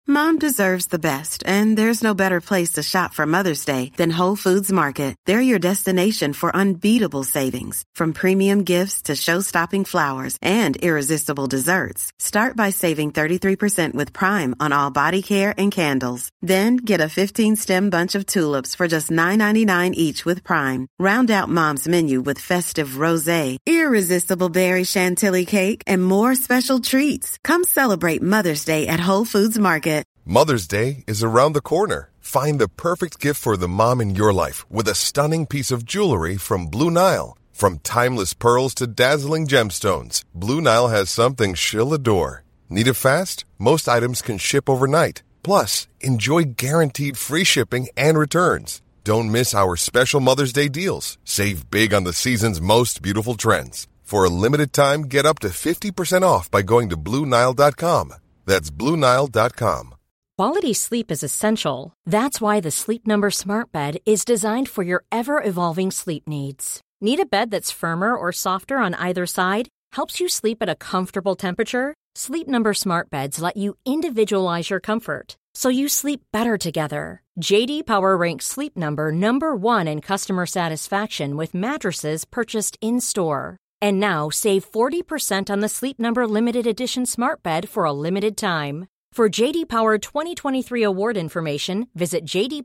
Mom deserves the best, and there's no better place to shop for Mother's Day than Whole Foods Market. They're your destination for unbeatable savings, from premium gifts to show-stopping flowers and irresistible desserts. Start by saving 33% with Prime on all body care and candles. Then get a 15-stem bunch of tulips for just $9.99 each with Prime. Round out Mom's menu with festive rosé, irresistible berry chantilly cake, and more special treats. Come celebrate Mother's Day at Whole Foods Market. Mother's Day is around the corner. Find the perfect gift for the mom in your life with a stunning piece of jewelry from Blue Nile. From timeless pearls to dazzling gemstones, Blue Nile has something she'll adore. Need it fast? Most items can ship overnight. Plus, enjoy guaranteed free shipping and returns. Don't miss our special Mother's Day deals. Save big on the season's most beautiful trends. For a limited time, get up to 50% off by going to BlueNile.com. That's BlueNile.com. Quality sleep is essential. That's why the Sleep Number Smart Bed is designed for your ever-evolving sleep needs. Need a bed that's firmer or softer on either side? Helps you sleep at a comfortable temperature? Sleep Number Smart Beds let you individualize your comfort, so you sleep better together. J.D. Power ranks Sleep Number number 1 in customer satisfaction with mattresses purchased in-store. And now save 40% on the Sleep Number Limited Edition Smart Bed for a limited time. For J.D. Power 2023 award information, visit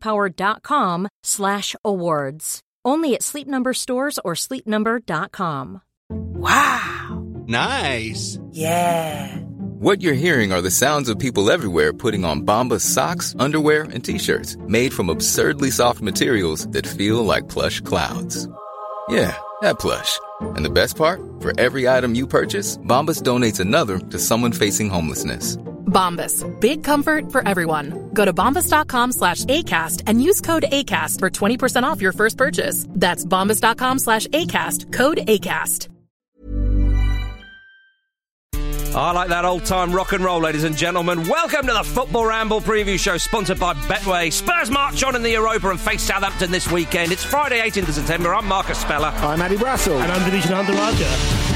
jdpower.com/awards. Only at Sleep Number stores or sleepnumber.com. Wow. Nice. Yeah. What you're hearing are the sounds of people everywhere putting on Bombas socks, underwear, and T-shirts made from absurdly soft materials that feel like plush clouds. Yeah, that plush. And the best part? For every item you purchase, Bombas donates another to someone facing homelessness. Bombas. Big comfort for everyone. Go to bombas.com/ACAST and use code ACAST for 20% off your first purchase. That's bombas.com/ACAST. Code ACAST. I like that old-time rock and roll, ladies and gentlemen. Welcome to the Football Ramble preview show, sponsored by Betway. Spurs march on in the Europa and face Southampton this weekend. It's Friday, 18th of September. I'm Marcus Speller. I'm Andy Brassel. And I'm Division Hunter Raja.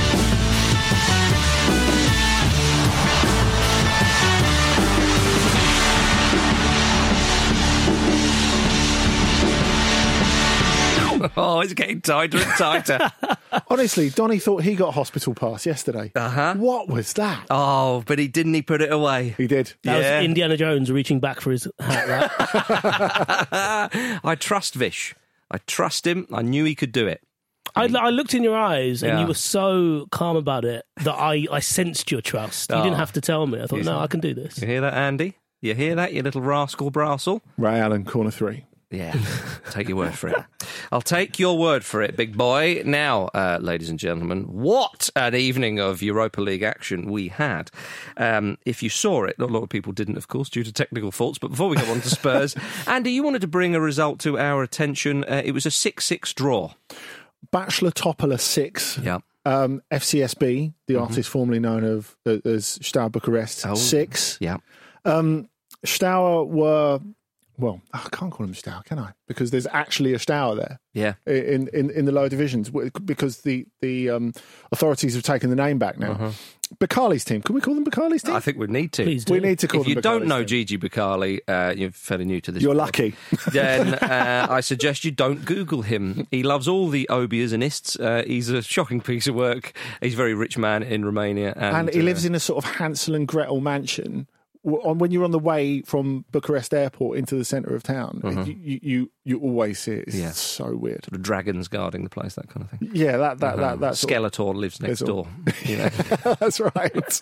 Oh, it's getting tighter and tighter. Honestly, Donny thought he got hospital pass yesterday. Uh-huh. What was that? Oh, but he put it away. He did. That was Indiana Jones reaching back for his hat. I trust Vish. I trust him. I knew he could do it. I looked in your eyes and you were so calm about it that I sensed your trust. You didn't have to tell me. I thought, no, I can do this. You hear that, Andy? You hear that, you little rascal Brassel? Ray Allen, corner 3. Yeah, take your word for it. I'll take your word for it, big boy. Now, ladies and gentlemen, what an evening of Europa League action we had. If you saw it, a lot of people didn't, of course, due to technical faults. But before we go on to Spurs, Andy, you wanted to bring a result to our attention. It was a 6-6 draw. Bachelor Topola 6. Yeah. FCSB, the artist formerly known as Steaua Bucharest, 6. Yeah. Steaua were... Well, I can't call them Steaua, can I? Because there's actually a Steaua there. Yeah. In the lower divisions, because the authorities have taken the name back now. Uh-huh. Bacali's team. Can we call them Bacali's team? I think we need to. Please do. We need to call if them you don't know team. Gigi Bacali, you're fairly new to this. You're pod. lucky. Then I suggest you don't Google him. He loves all the Obiasanists. He's a shocking piece of work. He's a very rich man in Romania. And he lives in a sort of Hansel and Gretel mansion. When you're on the way from Bucharest airport into the centre of town, you always see it. It's so weird. Sort of dragons guarding the place, that kind of thing. Yeah, that Skeletor lives next door. You know? That's right.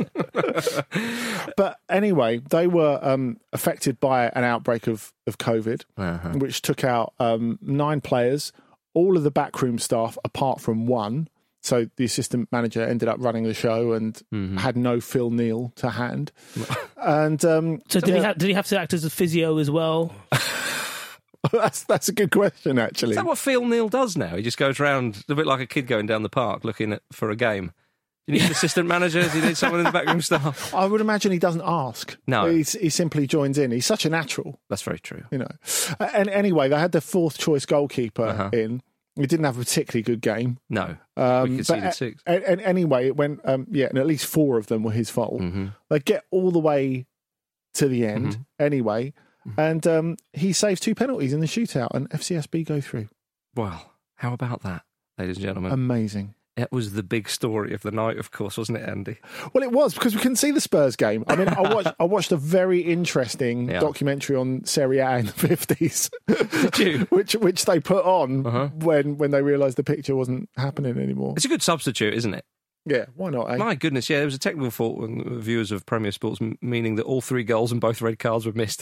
But anyway, they were affected by an outbreak of COVID, which took out 9 players, all of the backroom staff apart from one. So the assistant manager ended up running the show and had no Phil Neal to hand. And so did he have to act as a physio as well? That's a good question, actually. Is that what Phil Neal does now? He just goes around a bit like a kid going down the park looking for a game. Do you need an assistant manager? Do you need someone in the backroom staff? I would imagine he doesn't ask. No. He simply joins in. He's such a natural. That's very true. You know. And anyway, they had their 4th choice goalkeeper in. He didn't have a particularly good game. No, we conceded 6. Anyway, it went, and at least 4 of them were his fault. They get all the way to the end anyway. And he saves 2 penalties in the shootout, and FCSB go through. Well, how about that, ladies and gentlemen? Amazing. It was the big story of the night, of course, wasn't it, Andy? Well, it was, because we couldn't see the Spurs game. I mean, I watched a very interesting documentary on Serie A in the 50s. Did you? which they put on when they realised the picture wasn't happening anymore. It's a good substitute, isn't it? Yeah, why not, eh? My goodness, yeah, there was a technical fault with viewers of Premier Sports, meaning that all 3 goals and both red cards were missed.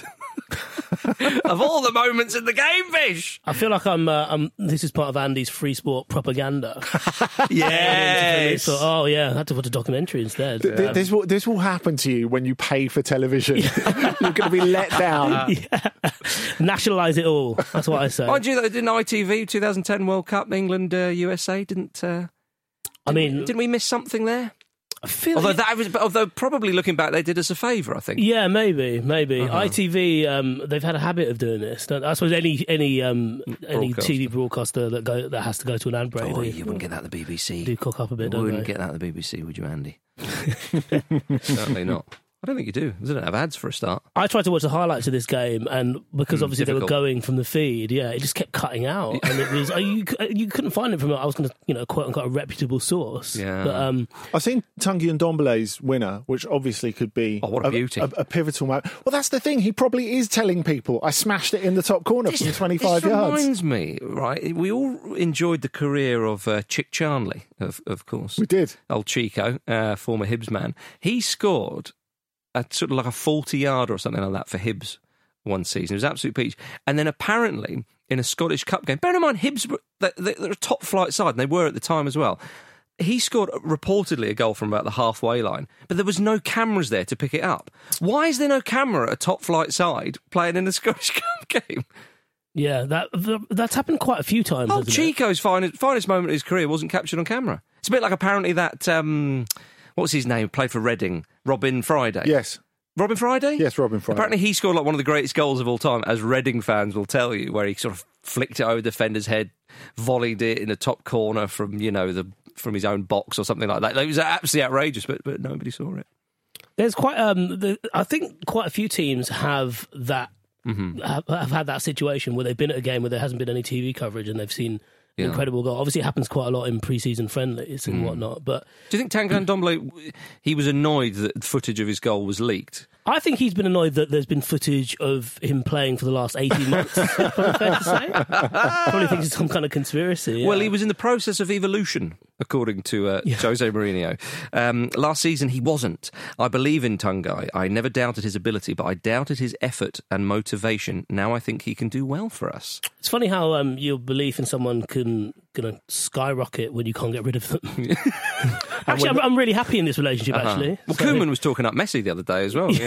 Of all the moments in the game, Fish! I feel like this is part of Andy's free sport propaganda. Yes! So, I had to put a documentary instead. This will happen to you when you pay for television. You're going to be let down. Nationalise it all. That's what I say. Mind you, though, didn't ITV 2010 World Cup, England, USA, didn't we miss something there? I feel although probably looking back, they did us a favour, I think. Yeah, maybe. ITV, they've had a habit of doing this. I suppose any TV broadcaster that has to go to an ad break. You wouldn't get that at the BBC. Do cock up a bit, don't they? You wouldn't get that at the BBC, would you, Andy? Certainly not. I don't think you do. They don't have ads for a start. I tried to watch the highlights of this game, and because obviously they were going from the feed, it just kept cutting out, and it was you couldn't find it from. I was going to quote unquote a reputable source. Yeah. But, I've seen Tanguy Ndombele's winner, which obviously could be what a beauty, a pivotal moment. Well, that's the thing. He probably is telling people, "I smashed it in the top corner from 25 this yards." Reminds me, right? We all enjoyed the career of Chick Charnley, of course. We did. Old Chico, former Hibs man. He scored sort of like a 40-yarder or something like that for Hibs one season. It was absolute peach. And then apparently in a Scottish Cup game, bear in mind Hibs, they're a top-flight side, and they were at the time as well. He scored reportedly a goal from about the halfway line, but there was no cameras there to pick it up. Why is there no camera at a top-flight side playing in a Scottish Cup game? Yeah, that's happened quite a few times. Oh, Chico's finest moment of his career wasn't captured on camera. It's a bit like apparently that... what's his name? Played for Reading. Robin Friday. Yes. Robin Friday? Yes, Robin Friday. Apparently he scored like one of the greatest goals of all time, as Reading fans will tell you, where he sort of flicked it over the defender's head, volleyed it in the top corner from, from his own box or something like that. It was absolutely outrageous, but nobody saw it. There's quite... I think quite a few teams have that... have had that situation where they've been at a game where there hasn't been any TV coverage and they've seen... incredible goal. Obviously, it happens quite a lot in pre-season friendlies and whatnot. But do you think Tanguy Ndombele, he was annoyed that footage of his goal was leaked? I think he's been annoyed that there's been footage of him playing for the last 18 months. Probably fair to say. Probably thinks it's some kind of conspiracy. Yeah. Well, he was in the process of evolution, according to Jose Mourinho. Last season, he wasn't. I believe in Tanguy. I never doubted his ability, but I doubted his effort and motivation. Now I think he can do well for us. It's funny how your belief in someone can skyrocket when you can't get rid of them. Actually, I'm really happy in this relationship, actually. Well, Koeman was talking up Messi the other day as well,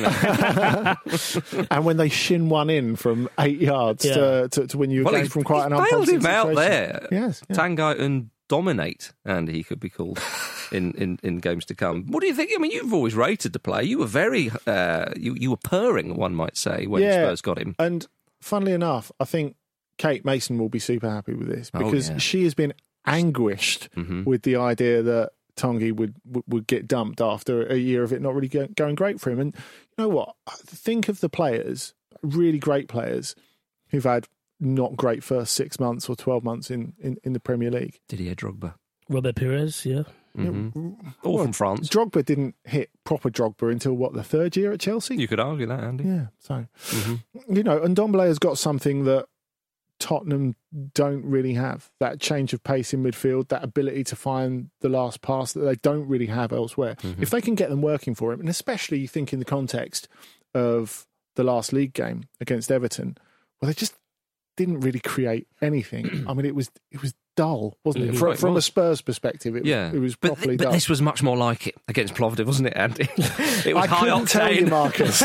And when they shin one in from 8 yards to win you a game from quite an unpromising situation. Bailed him out there. Yes. Tanguy and dominate, and he could be called in games to come. What do you think? I mean, you've always rated the play. You were very... you were purring, one might say, when Spurs got him. And funnily enough, I think Kate Mason will be super happy with this because she has been anguished with the idea that Tanguy would get dumped after a year of it not really going great for him. And you know what? Think of the players, really great players, who've had not great first 6 months or 12 months in the Premier League. Didier Drogba. Robert Pires, yeah. All from France. Drogba didn't hit proper Drogba until, the third year at Chelsea? You could argue that, Andy. Yeah, so... and Ndombele has got something that Tottenham don't really have, that change of pace in midfield, that ability to find the last pass that they don't really have elsewhere. If they can get them working for him, and especially you think in the context of the last league game against Everton, well, they just didn't really create anything. I mean, it was dull, wasn't it? From a Spurs perspective, it was properly dull. But this was much more like it against Plovdiv, wasn't it, Andy? It was high octane. Tell you, Marcus.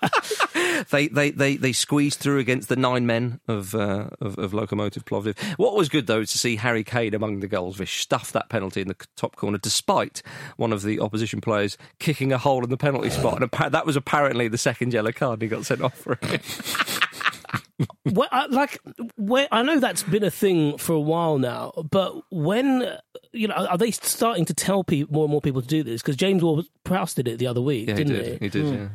They squeezed through against the 9 men of Lokomotiv Plovdiv. What was good, though, is to see Harry Kane among the goals. They stuffed that penalty in the top corner, despite one of the opposition players kicking a hole in the penalty spot. And that was apparently the second yellow card. He got sent off for it. I know that's been a thing for a while now, but when, are they starting to tell more and more people to do this? Because James Ward-Prowse did it the other week, didn't he? He did, yeah.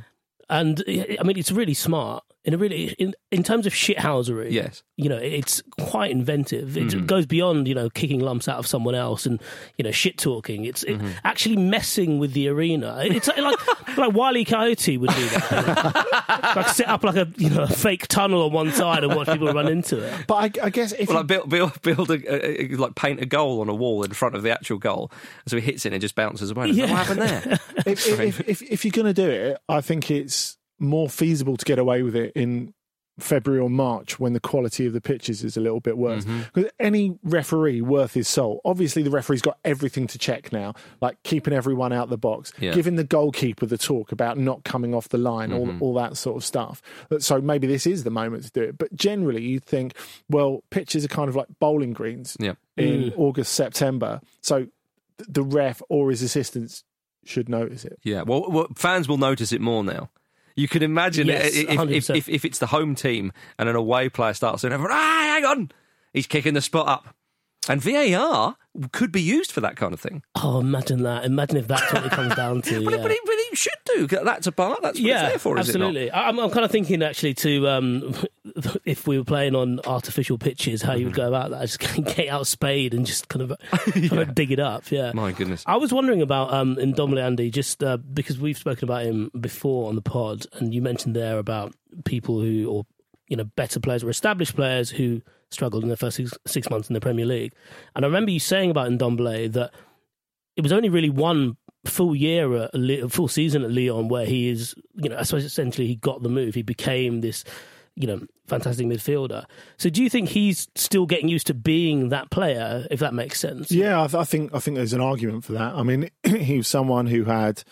And I mean, it's really smart in terms of shithousery. Yes, it's quite inventive. It goes beyond kicking lumps out of someone else and shit talking. It's actually messing with the arena. It's like Wile E. Coyote would do that. Like set up like a fake tunnel on one side and watch people run into it. But I guess if build like paint a goal on a wall in front of the actual goal, so he hits it and it just bounces away. What happened there? If you're going to do it, I think it's more feasible to get away with it in February or March when the quality of the pitches is a little bit worse. Because any referee worth his salt, obviously the referee's got everything to check now, like keeping everyone out the box, giving the goalkeeper the talk about not coming off the line, all that sort of stuff. So maybe this is the moment to do it. But generally you'd think, well, pitches are kind of like bowling greens in August, September. So the ref or his assistants should notice it. Yeah, well, fans will notice it more now. You can imagine if it's the home team and an away player starts saying, hang on, he's kicking the spot up. And VAR could be used for that kind of thing. Oh, imagine that. Imagine if that's what it comes down to. But it should do. That's a part. That's what it's there for, absolutely. Is it not? I'm kind of thinking, actually, to if we were playing on artificial pitches, how you would go about that. Just get out spade and just kind of dig it up. Yeah. My goodness. I was wondering about Ndombele, Andy, just because we've spoken about him before on the pod, and you mentioned there about people who, better players or established players who struggled in their first 6 months in the Premier League. And I remember you saying about Ndombele that it was only really one full season at Lyon where he is, I suppose essentially he got the move. He became this, fantastic midfielder. So do you think he's still getting used to being that player, if that makes sense? Yeah, I think there's an argument for that. I mean, he was someone who had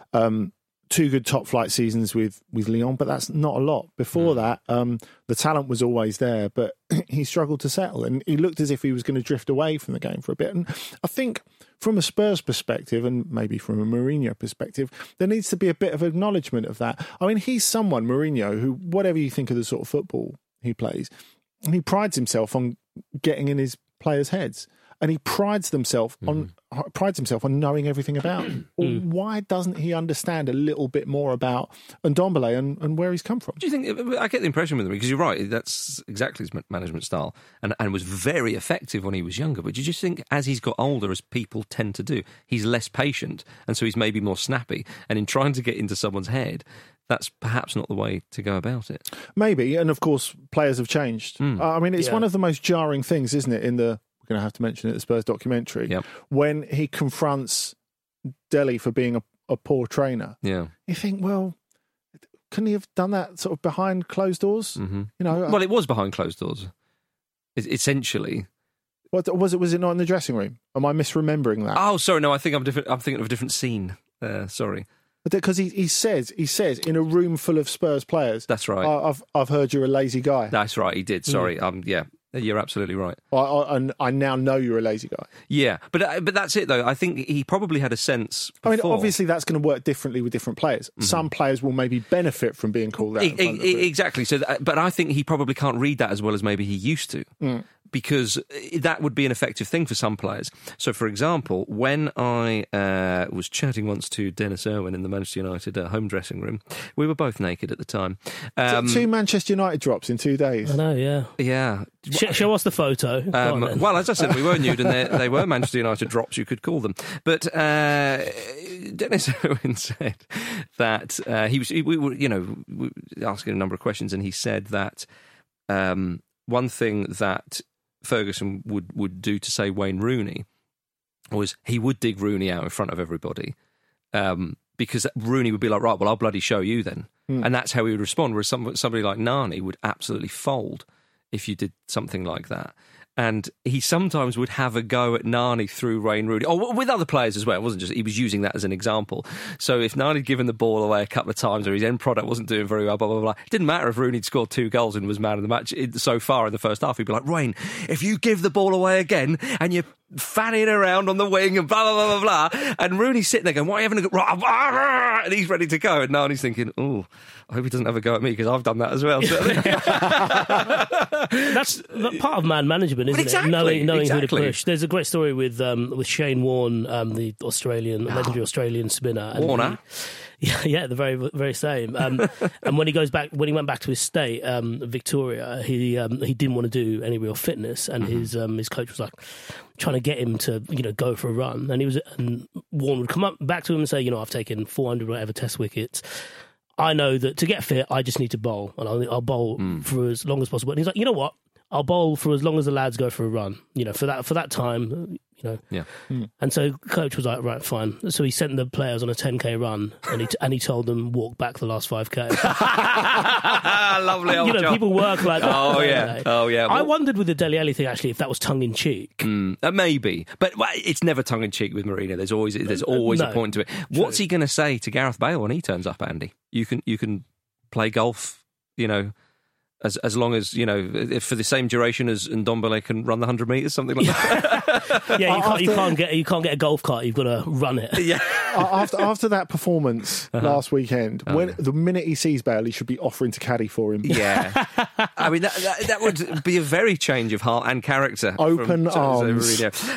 2 good top flight seasons with Lyon, but that's not a lot. Before that, the talent was always there, but he struggled to settle, and he looked as if he was going to drift away from the game for a bit. And I think from a Spurs perspective, and maybe from a Mourinho perspective, there needs to be a bit of acknowledgement of that. I mean, he's someone, Mourinho, who, whatever you think of the sort of football he plays, he prides himself on getting in his players' heads. And he prides himself on knowing everything about him. Why doesn't he understand a little bit more about Ndombele and where he's come from? Do you think, I get the impression with him, because you're right, that's exactly his management style, and was very effective when he was younger. But do you just think as he's got older, as people tend to do, he's less patient, and so he's maybe more snappy, and in trying to get into someone's head, that's perhaps not the way to go about it. Maybe, and of course, players have changed. I mean, it's one of the most jarring things, isn't it, we're going to have to mention it, the Spurs documentary, when he confronts Dele for being a poor trainer. Yeah, you think, well, couldn't he have done that sort of behind closed doors? Well, it was behind closed doors, essentially. What was it? Was it not in the dressing room? Am I misremembering that? Oh, sorry, no. I think I'm thinking of a different scene. Sorry. Because he says in a room full of Spurs players. That's right. I've heard you're a lazy guy. That's right. He did. Sorry. Yeah. You're absolutely right. I now know you're a lazy guy. Yeah, but that's it though. I think he probably had a sense before. I mean, obviously that's going to work differently with different players. Some players will maybe benefit from being called out. Exactly. So, but I think he probably can't read that as well as maybe he used to. Because that would be an effective thing for some players. So, for example, when I was chatting once to Dennis Irwin in the Manchester United home dressing room, we were both naked at the time. 2 Manchester United drops in 2 days. I know, yeah. Yeah. Show us the photo. Well, as I said, we were nude, and they were Manchester United drops, you could call them. But Dennis Irwin said that we were asking a number of questions, and he said that one thing that Ferguson would do to, say, Wayne Rooney was he would dig Rooney out in front of everybody, because Rooney would be like, right, well, I'll bloody show you then. And that's how he would respond, whereas somebody like Nani would absolutely fold if you did something like that. And he sometimes would have a go at Nani through Wayne Rooney, or with other players as well. It wasn't just, he was using that as an example. So if Nani had given the ball away a couple of times, or his end product wasn't doing very well, blah, blah, blah, it didn't matter if Rooney had scored 2 goals and was man of the match so far in the first half. He'd be like, Wayne, if you give the ball away again and you're fanning around on the wing and blah, blah, blah, blah, blah, and Rooney's sitting there going, why are you having a go? And he's ready to go. And Nani's thinking, oh, I hope he doesn't have a go at me because I've done that as well. That's part of man management, isn't it? Knowing who to push. There's a great story with Shane Warne, the legendary Australian spinner. Warner? Yeah, the very, very same. And when he went back to his state, Victoria, he didn't want to do any real fitness, and his coach was like trying to get him to go for a run, and Warne would come back to him and say, I've taken 400 whatever test wickets. I know that to get fit, I just need to bowl, and I'll bowl for as long as possible. And he's like, you know what? I'll bowl for as long as the lads go for a run. For that time. Yeah. And so coach was like, right, fine. So he sent the players on a 10k run, and he told them walk back the last 5k. Lovely old job. People work like that. Oh yeah. Well, I wondered with the Dele Alli thing actually if that was tongue in cheek. Maybe, but it's never tongue in cheek with Mourinho. There's always a point to it. What's he going to say to Gareth Bale when he turns up, Andy? You can play golf, as long as, if for the same duration as Ndombele can run the 100 metres, something like that. Yeah, you can't get a golf cart, you've got to run it. Yeah. After that performance last weekend, the minute he sees Bale, he should be offering to caddy for him. Yeah. I mean, that would be a very change of heart and character. Open arms.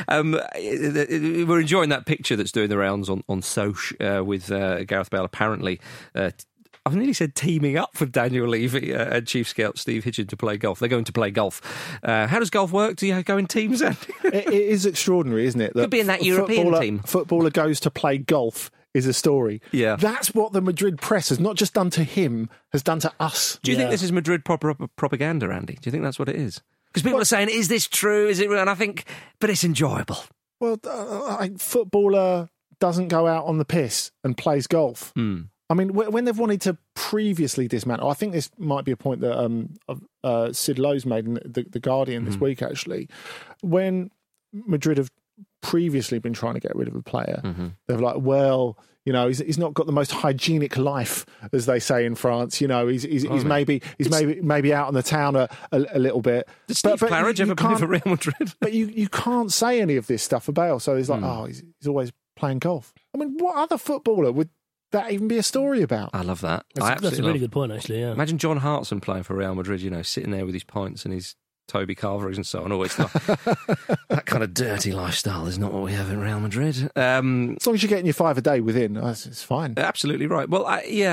We're enjoying that picture that's doing the rounds on Soch with Gareth Bale apparently... I've nearly said teaming up with Daniel Levy and Chief Scout Steve Hitchen to play golf. They're going to play golf. How does golf work? Do you go in teams, Andy? It is extraordinary, isn't it? Could be in that European team. Footballer goes to play golf is a story. Yeah. That's what the Madrid press has not just done to him, has done to us. Do you think this is Madrid propaganda, Andy? Do you think that's what it is? Because people are saying, is this true? Is it real? And I think, but it's enjoyable. Well, a footballer doesn't go out on the piss and plays golf. I mean, when they've wanted to previously dismantle, I think this might be a point that Sid Lowe's made in the Guardian this week, actually. When Madrid have previously been trying to get rid of a player, they're like, well, he's not got the most hygienic life, as they say in France. He's maybe out in the town a little bit. Did Steve Claridge ever play for Real Madrid? But you can't say any of this stuff about Bale. So he's like, he's always playing golf. I mean, what other footballer would that even be a story about? I love that. That's a really good point, actually. Yeah. Imagine John Hartson playing for Real Madrid. Sitting there with his pints and his Toby Carverings and so on. Always that kind of dirty lifestyle is not what we have in Real Madrid. As long as you're getting your 5 a day within, it's fine. Absolutely right. Well,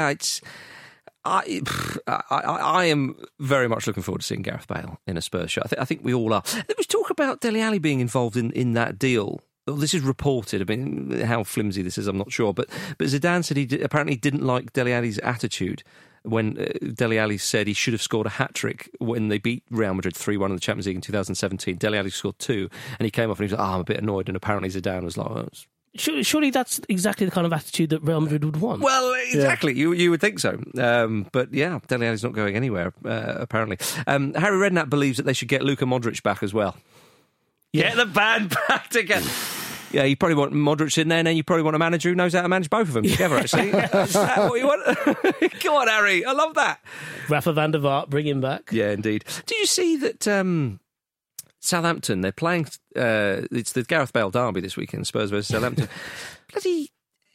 I am very much looking forward to seeing Gareth Bale in a Spurs shirt. I think we all are. There was talk about Dele Alli being involved in that deal. Well, this is reported. I mean, how flimsy this is, I'm not sure. But Zidane said he apparently didn't like Dele Alli's attitude when Dele Alli said he should have scored a hat-trick when they beat Real Madrid 3-1 in the Champions League in 2017. Dele Alli scored 2, and he came off and he was like, I'm a bit annoyed. And apparently Zidane was like, Surely that's exactly the kind of attitude that Real Madrid would want. Well, exactly. Yeah. You would think so. But yeah, Dele Alli's not going anywhere, apparently. Harry Redknapp believes that they should get Luka Modric back as well. Yeah. Get the band back together. Yeah, you probably want Modric in there, and then you probably want a manager who knows how to manage both of them together, actually. Is that what you want? Come on, Harry. I love that. Rafa van der Vaart, bring him back. Yeah, indeed. Did you see that Southampton, they're playing... it's the Gareth Bale derby this weekend, Spurs versus Southampton. Bloody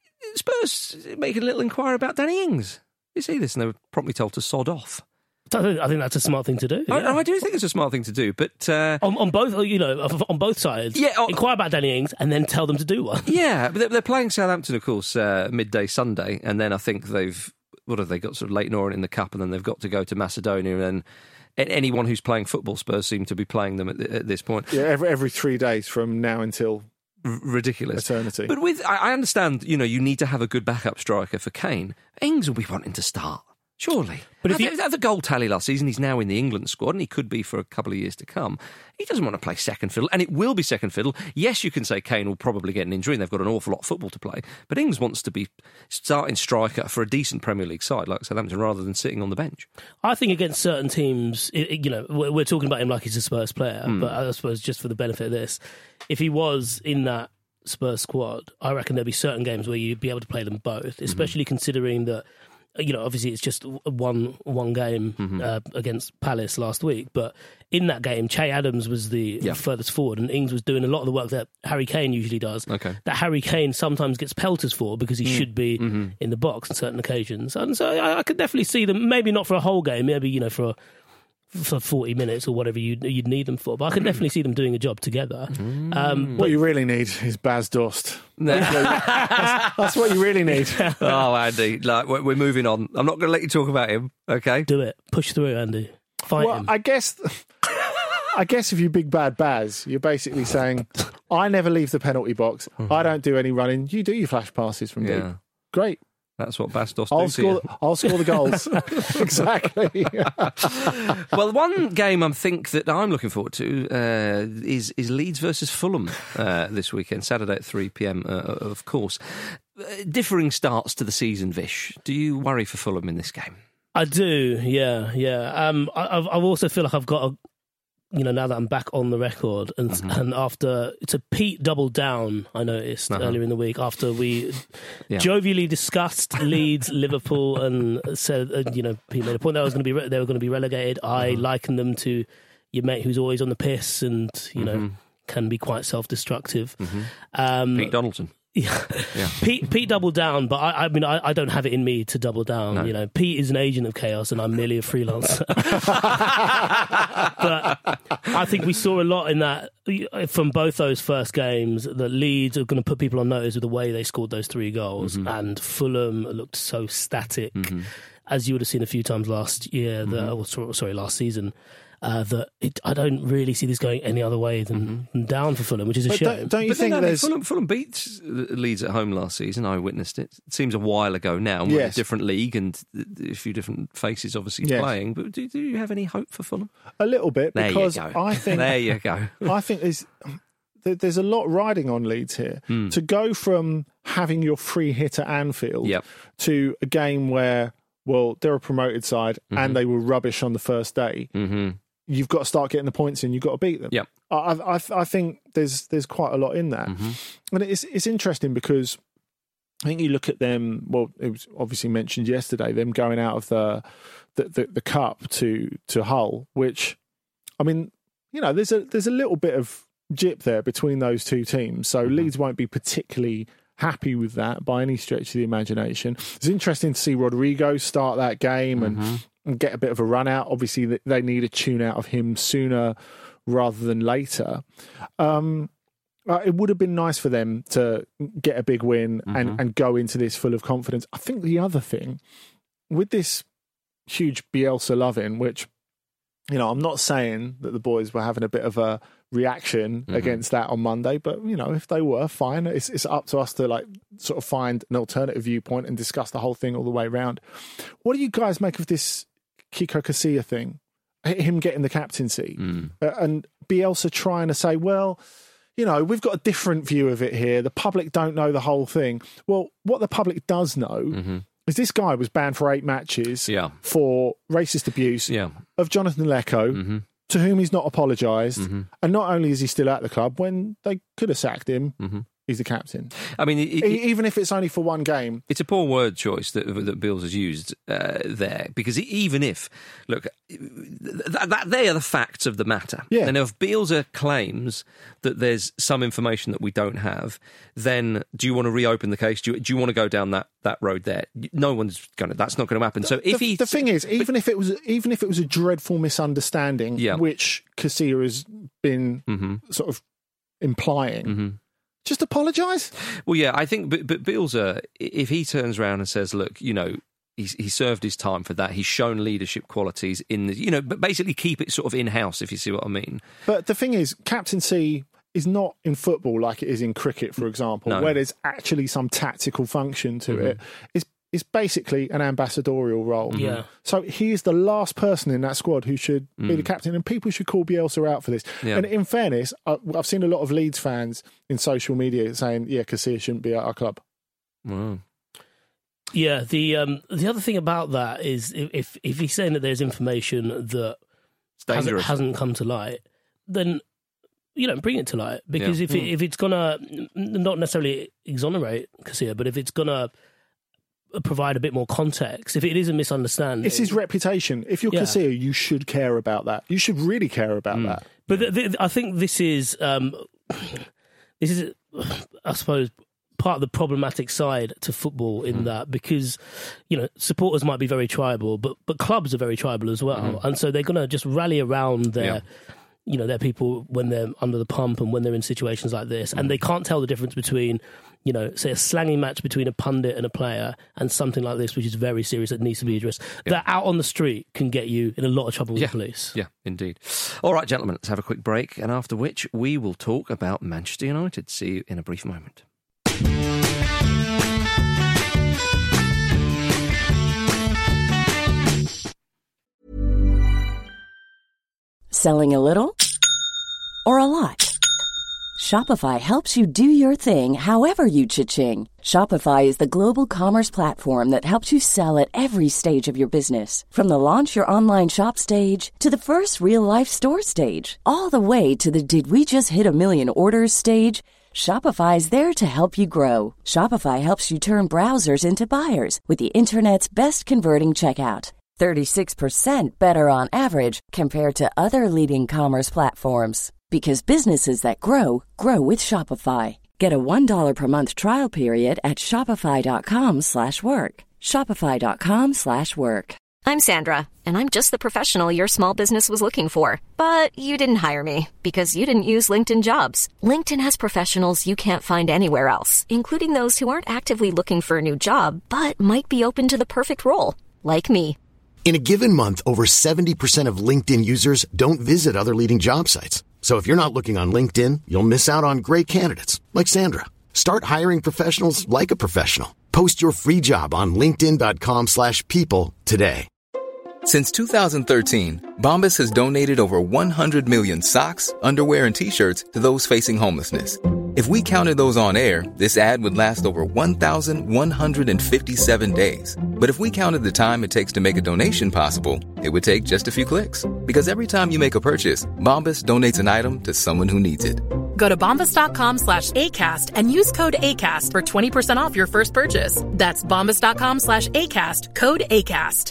Spurs making a little inquiry about Danny Ings. You see this, and they were promptly told to sod off. I think that's a smart thing to do. Yeah. I do think it's a smart thing to do, but on both sides, inquire about Danny Ings and then tell them to do one. Yeah, but they're playing Southampton, of course, midday Sunday, and then I think they've got sort of Leyton Orient in the cup, and then they've got to go to Macedonia, and anyone who's playing football, Spurs seem to be playing them at this point. Yeah, every 3 days from now until ridiculous eternity. But I understand, you need to have a good backup striker for Kane. Ings will be wanting to start. Surely. But if he had the goal tally last season, he's now in the England squad, and he could be for a couple of years to come. He doesn't want to play second fiddle, and it will be second fiddle. Yes, you can say Kane will probably get an injury, and they've got an awful lot of football to play. But Ings wants to be starting striker for a decent Premier League side like Southampton, rather than sitting on the bench. I think against certain teams, we're talking about him like he's a Spurs player, but I suppose just for the benefit of this, if he was in that Spurs squad, I reckon there'd be certain games where you'd be able to play them both, especially considering that. Obviously it's just one game against Palace last week, but in that game, Che Adams was the furthest forward, and Ings was doing a lot of the work that Harry Kane usually does. Okay. That Harry Kane sometimes gets pelters for because he should be in the box on certain occasions, and so I could definitely see them. Maybe not for a whole game, maybe for for 40 minutes or whatever you'd need them for. But I can definitely see them doing a job together. What you really need is Baz Dost. That's what you really need. Oh, Andy, like we're moving on. I'm not going to let you talk about him. Okay, do it. Push through, Andy. Fight him. I guess if you big bad Baz, you're basically saying, I never leave the penalty box. I don't do any running. You do your flash passes from deep. Great. That's what Bastos do. I'll score the goals. Exactly. Well, one game I think that I'm looking forward to is Leeds versus Fulham this weekend, Saturday at 3 p.m, of course. Differing starts to the season, Vish. Do you worry for Fulham in this game? I do, yeah. I also feel like I've got now that I'm back on the record, and after Pete doubled down, I noticed earlier in the week after we jovially discussed Leeds, Liverpool, and said, Pete made a point that they were going to be relegated. I likened them to your mate who's always on the piss and can be quite self-destructive. Pete Donaldson. Yeah. Pete doubled down, but I don't have it in me to double down. No. Pete is an agent of chaos, and I'm merely a freelancer. But I think we saw a lot in that from both those first games. That Leeds are going to put people on notice with the way they scored those 3 goals, and Fulham looked so static, as you would have seen a few times last year. Last season. I don't really see this going any other way than down for Fulham, which is a shame. Don't you think Fulham beat Leeds at home last season? I witnessed it. It seems a while ago now. We're in a different league and a few different faces obviously playing. But do you have any hope for Fulham? A little bit, because there you go. I think there you go. I think there's a lot riding on Leeds here. To go from having your free hit at Anfield to a game where, they're a promoted side and they were rubbish on the first day. You've got to start getting the points in. You've got to beat them. Yep. I think there's quite a lot in that, and it's interesting because I think you look at them. Well, it was obviously mentioned yesterday, them going out of the cup to Hull, which, I mean, there's a little bit of jip there between those two teams. So Leeds won't be particularly happy with that by any stretch of the imagination. It's interesting to see Rodrigo start that game and get a bit of a run out. Obviously, they need a tune out of him sooner rather than later. It would have been nice for them to get a big win and go into this full of confidence. I think the other thing, with this huge Bielsa loving, which, I'm not saying that the boys were having a bit of a reaction against that on Monday, but, if they were, fine. It's up to us to sort of find an alternative viewpoint and discuss the whole thing all the way around. What do you guys make of this Kiko Casilla thing, him getting the captaincy, and Bielsa trying to say, we've got a different view of it here. The public don't know the whole thing. Well, what the public does know is this guy was banned for 8 matches for racist abuse of Jonathan Lecco, to whom he's not apologised. And not only is he still at the club, when they could have sacked him, he's the captain. I mean, even if it's only for one game. It's a poor word choice that Bills has used there, because even if, look, they are the facts of the matter. Yeah. And if Bielsa claims that there's some information that we don't have, then do you want to reopen the case? Do you want to go down that road there? No one's going to. That's not going to happen. So if the thing is, even if it was a dreadful misunderstanding, which Casilla has been sort of implying. Just apologise? Well, yeah, I think, but Bielsa, if he turns around and says, look, he served his time for that, he's shown leadership qualities in the, but basically keep it sort of in-house, if you see what I mean. But the thing is, captaincy is not in football like it is in cricket, for example, where there's actually some tactical function to it. It's basically an ambassadorial role. Yeah. So he is the last person in that squad who should be the captain, and people should call Bielsa out for this. Yeah. And in fairness, I've seen a lot of Leeds fans in social media saying, Casilla shouldn't be at our club. Wow. Yeah, the other thing about that is if he's saying that there's information that hasn't come to light, then bring it to light, because if it's gonna not necessarily exonerate Casilla, but if it's gonna provide a bit more context, if it is a misunderstanding, it's his reputation. If you're Casilla, you should care about that. You should really care about that. But I think this is I suppose part of the problematic side to football in that, because, supporters might be very tribal, but clubs are very tribal as well. And so they're going to just rally around their people when they're under the pump and when they're in situations like this. And they can't tell the difference between, say a slanging match between a pundit and a player and something like this, which is very serious, that needs to be addressed. That out on the street can get you in a lot of trouble with the police. Yeah, indeed. All right, gentlemen, let's have a quick break, and after which we will talk about Manchester United. See you in a brief moment. Selling a little or a lot? Shopify helps you do your thing however you cha-ching. Shopify is the global commerce platform that helps you sell at every stage of your business. From the launch your online shop stage to the first real-life store stage, all the way to the did we just hit a million orders stage. Shopify is there to help you grow. Shopify helps you turn browsers into buyers with the internet's best converting checkout. 36% better on average compared to other leading commerce platforms. Because businesses that grow, grow with Shopify. Get a $1 per month trial period at shopify.com/work. Shopify.com/work. I'm Sandra, and I'm just the professional your small business was looking for. But you didn't hire me because you didn't use LinkedIn Jobs. LinkedIn has professionals you can't find anywhere else, including those who aren't actively looking for a new job, but might be open to the perfect role, like me. In a given month, over 70% of LinkedIn users don't visit other leading job sites. So if you're not looking on LinkedIn, you'll miss out on great candidates like Sandra. Start hiring professionals like a professional. Post your free job on linkedin.com/people today. Since 2013, Bombas has donated over 100 million socks, underwear, and T-shirts to those facing homelessness. If we counted those on air, this ad would last over 1,157 days. But if we counted the time it takes to make a donation possible, it would take just a few clicks. Because every time you make a purchase, Bombas donates an item to someone who needs it. Go to bombas.com/ACAST and use code ACAST for 20% off your first purchase. That's bombas.com/ACAST, code ACAST.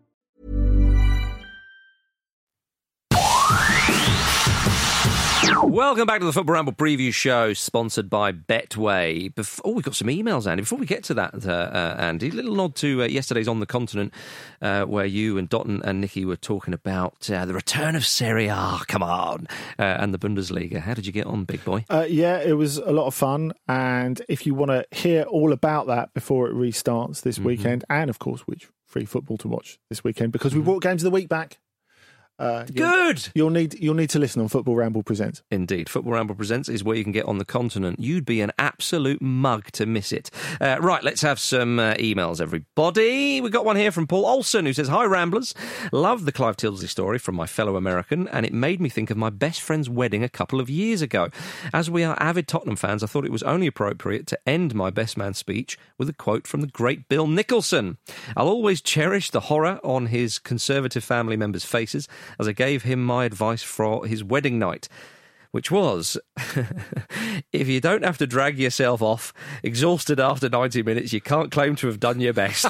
Welcome back to the Football Ramble preview show, sponsored by Betway. We've got some emails, Andy. Before we get to that, Andy, a little nod to yesterday's On the Continent, where you and Dotton and Nicky were talking about the return of Serie A, come on, and the Bundesliga. How did you get on, big boy? Yeah, it was a lot of fun. And if you want to hear all about that before it restarts this weekend, and of course, which free football to watch this weekend, because we brought Games of the Week back. Good. You'll need to listen on Football Ramble Presents. Indeed, Football Ramble Presents is where you can get On the Continent. You'd be an absolute mug to miss it. Right, let's have some emails, everybody. We've got one here from Paul Olsen, who says, "Hi Ramblers, love the Clive Tildesley story from my fellow American, and it made me think of my best friend's wedding a couple of years ago. As we are avid Tottenham fans, I thought it was only appropriate to end my best man speech with a quote from the great Bill Nicholson. I'll always cherish the horror on his conservative family members' faces as I gave him my advice for his wedding night, which was, if you don't have to drag yourself off, exhausted after 90 minutes, you can't claim to have done your best."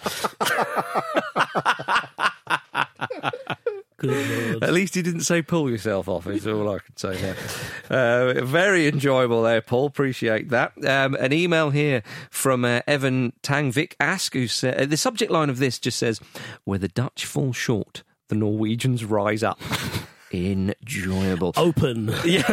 At least he didn't say pull yourself off, is all I can say there. Very enjoyable there, Paul. Appreciate that. An email here from Evan Tangvik Ask, who said, the subject line of this just says, "Where the Dutch fall short, the Norwegians rise up." Enjoyable. Open. Yeah.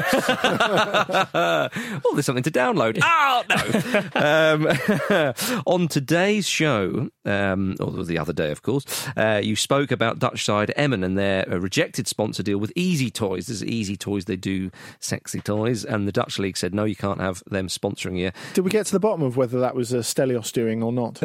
Oh, there's something to download. Oh, no. On today's show, or the other day, of course, you spoke about Dutch side Emmen and their rejected sponsor deal with Easy Toys. This is Easy Toys. They do sexy toys. And the Dutch League said, no, you can't have them sponsoring you. Did we get to the bottom of whether that was a Stelios doing or not?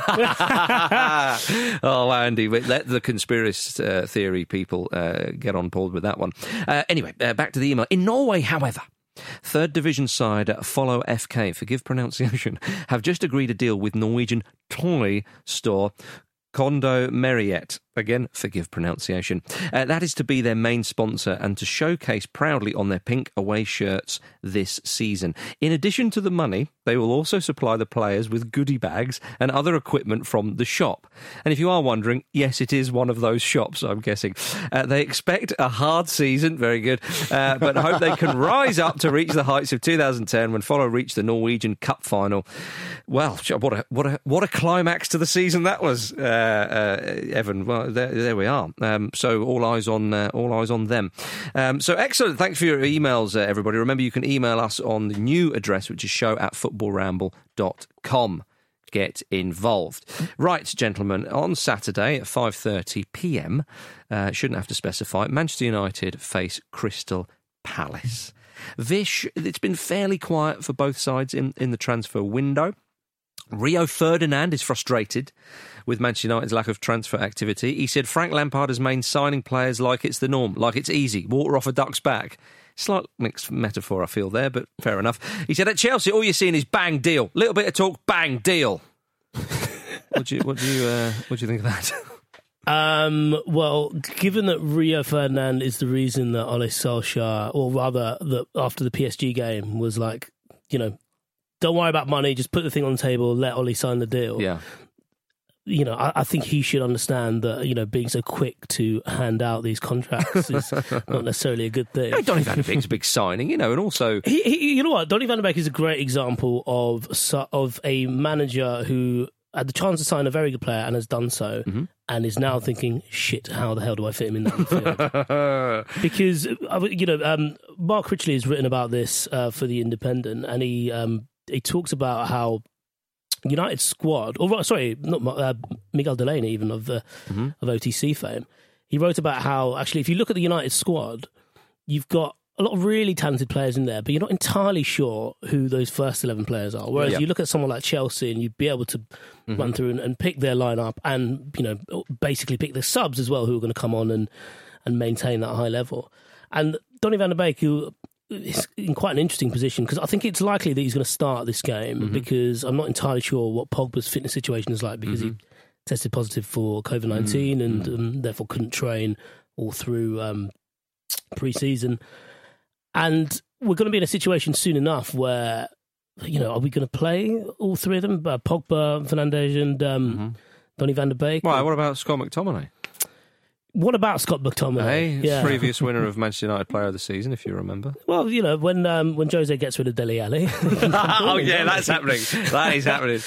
Oh, Andy, let the conspiracy theory people get on board with that one. Anyway, back to the email. In Norway, however, third division side Follow FK, forgive pronunciation, have just agreed a deal with Norwegian toy store Kondo Merriett Again, forgive pronunciation. That is to be their main sponsor and to showcase proudly on their pink away shirts this season. In addition to the money, they will also supply the players with goodie bags and other equipment from the shop. And if you are wondering, yes, it is one of those shops, I'm guessing. They expect a hard season, very good, but hope they can rise up to reach the heights of 2010 when Follo reached the Norwegian Cup final. Well, what a climax to the season that was, Evan. Well, there we are. So all eyes on them. So excellent. Thanks for your emails, everybody. Remember, you can email us on the new address, which is show@footballramble.com. Get involved. Right, gentlemen, on Saturday at 5:30 p.m, shouldn't have to specify, Manchester United face Crystal Palace. Vish, it's been fairly quiet for both sides in the transfer window. Rio Ferdinand is frustrated with Manchester United's lack of transfer activity. He said Frank Lampard has made signing players like it's the norm, like it's easy, water off a duck's back. Slight mixed metaphor, I feel, there, but fair enough. He said, at Chelsea, all you're seeing is bang, deal. Little bit of talk, bang, deal. What do you think of that? Well, given that Rio Ferdinand is the reason that Ole Solskjaer, or rather that after the PSG game, was like, don't worry about money, just put the thing on the table, let Ole sign the deal. Yeah. I think he should understand that, being so quick to hand out these contracts is not necessarily a good thing. Donny van de Beek's a big signing, and also... You know what? Donny van de Beek is a great example of a manager who had the chance to sign a very good player and has done so, and is now thinking, shit, how the hell do I fit him in that midfield? Because, Mark Critchley has written about this for The Independent, and he talks about how United squad, not Miguel Delaney, even of OTC fame. He wrote about how, actually, if you look at the United squad, you've got a lot of really talented players in there, but you're not entirely sure who those first 11 players are. Whereas you look at someone like Chelsea and you'd be able to run through and pick their lineup and, basically pick the subs as well who are going to come on and maintain that high level. And Donny van de Beek, who is in quite an interesting position, because I think it's likely that he's going to start this game, because I'm not entirely sure what Pogba's fitness situation is like, because he tested positive for COVID-19 and therefore couldn't train all through pre-season. And we're going to be in a situation soon enough where, are we going to play all three of them? Pogba, Fernandes and Donny van de Beek? Well, what about Scott McTominay? What about Scott McTominay? Yeah. Previous winner of Manchester United Player of the Season, if you remember. Well, when Jose gets rid of Dele Alli. Oh, yeah, that's happening. That is happening.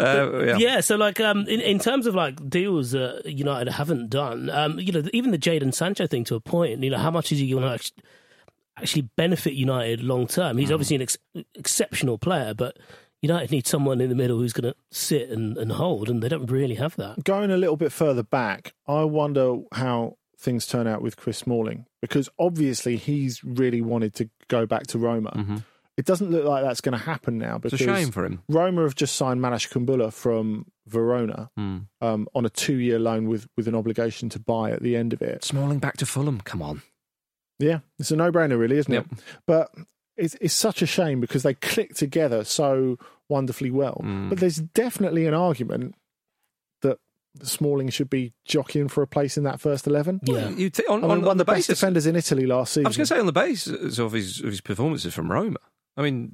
Yeah, so in terms of deals that United haven't done, even the Jadon Sancho thing to a point, how much is he going to actually benefit United long term? He's obviously an exceptional player, but United need someone in the middle who's going to sit and hold, and they don't really have that. Going a little bit further back, I wonder how things turn out with Chris Smalling, because obviously he's really wanted to go back to Roma. It doesn't look like that's going to happen now, because it's a shame for him. Roma have just signed Manush Kumbula from Verona on a 2-year loan with an obligation to buy at the end of it. Smalling back to Fulham, come on. Yeah, it's a no-brainer really, isn't it? But it's such a shame because they click together so wonderfully well. But there's definitely an argument that Smalling should be jockeying for a place in that first 11. Yeah, on one of the best defenders in Italy last season. I was going to say, on the basis of his performances from Roma, I mean,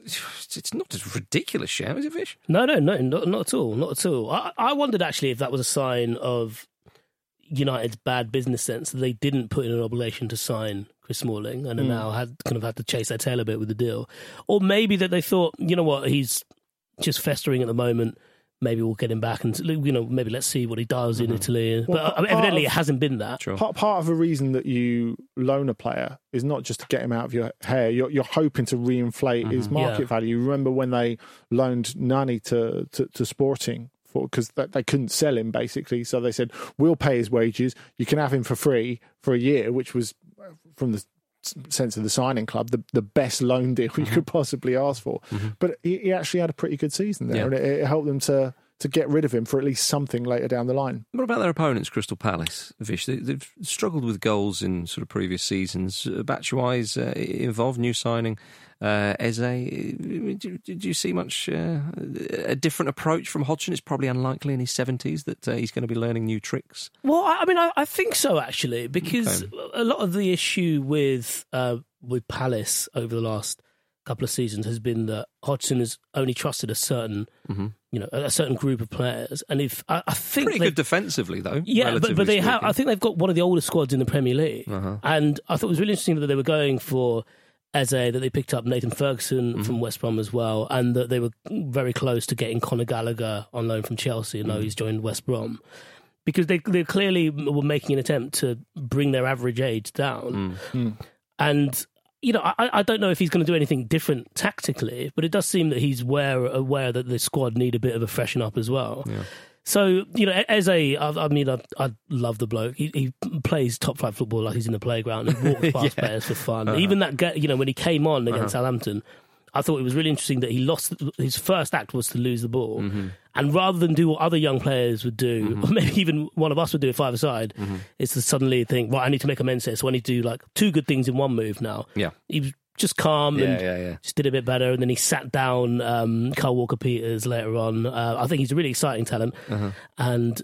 it's not a ridiculous shout, is it, Vish? No, not at all. Not at all. I wondered actually if that was a sign of United's bad business sense that they didn't put in an obligation to sign Chris Smalling and now had to chase their tail a bit with the deal. Or maybe that they thought, you know what, he's just festering at the moment, maybe we'll get him back and, maybe let's see what he does in Italy. Well, but evidently it hasn't been that. Sure. Part of the reason that you loan a player is not just to get him out of your hair. You're hoping to reinflate his market value. Remember when they loaned Nani to Sporting? Because they couldn't sell him, basically. So they said, we'll pay his wages. You can have him for free for a year, which was, from the sense of the signing club, the best loan deal you could possibly ask for. But he actually had a pretty good season there, and it helped them to get rid of him for at least something later down the line. What about their opponents, Crystal Palace, Vish? They've struggled with goals in sort of previous seasons. Batshuayi's involved, new signing. Eze, did you see much a different approach from Hodgson? It's probably unlikely in his 70s that he's going to be learning new tricks. Well, I think so, actually, because a lot of the issue with Palace over the last couple of seasons has been that Hodgson has only trusted a certain, a certain group of players, and if I think pretty good defensively though. Yeah, but they have. I think they've got one of the oldest squads in the Premier League, and I thought it was really interesting that they were going for Eze, that they picked up Nathan Ferguson from West Brom as well, and that they were very close to getting Conor Gallagher on loan from Chelsea, and now he's joined West Brom. Because they clearly were making an attempt to bring their average age down. And, I don't know if he's going to do anything different tactically, but it does seem that he's aware that the squad need a bit of a freshen up as well. Yeah. So, Eze, I love the bloke. He plays top flight football like he's in the playground and walks past players for fun. Even that, when he came on against Southampton, I thought it was really interesting that he lost. His first act was to lose the ball. And rather than do what other young players would do, or maybe even one of us would do at five-a-side, is to suddenly think, right, I need to make amends here. So I need to do like two good things in one move now. Yeah. He was just calm and just did a bit better. And then he sat down Kyle Walker-Peters later on. I think he's a really exciting talent. And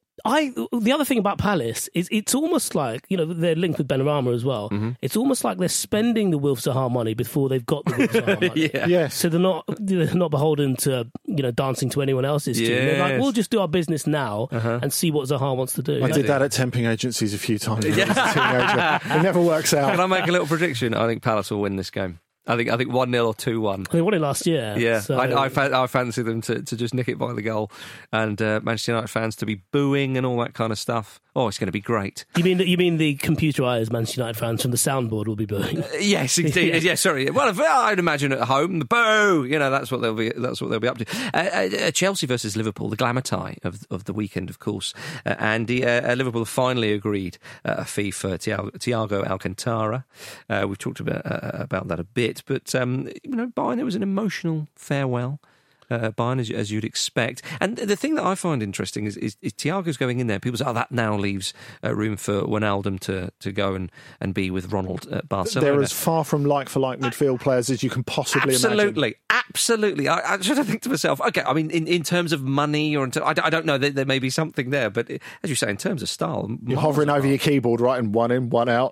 the other thing about Palace is it's almost like, they're linked with Benrahma as well. It's almost like they're spending the Wilf Zaha money before they've got the Wilf Zaha money. Yes. So they're not beholden to, dancing to anyone else's tune. They're like, we'll just do our business now and see what Zaha wants to do. I did that at temping agencies a few times when I was a teenager. It never works out. Can I make a little prediction? I think Palace will win this game. I think 1-0 or 2-1. They won it last year. Yeah, so. I fancy them to just nick it by the goal, and Manchester United fans to be booing and all that kind of stuff. Oh, it's going to be great. You mean the computerised Manchester United fans from the soundboard will be booing? Yes, indeed. Yeah, sorry. Well, I'd imagine at home the boo. That's what they'll be. That's what they'll be up to. Chelsea versus Liverpool, the glamour tie of the weekend, of course. Andy, Liverpool have finally agreed a fee for Thiago Alcantara. We've talked about that a bit. But, Bayern, it was an emotional farewell. Bayern, as you'd expect. And the thing that I find interesting is Thiago's going in there. People say, that now leaves room for Wijnaldum to go and be with Ronald at Barcelona. They're as far from like-for-like midfield players as you can possibly imagine. Absolutely. I should think to myself, okay, I mean, in terms of money, or I don't know, there may be something there, but as you say, in terms of style... You're hovering over your keyboard, writing one in, one out.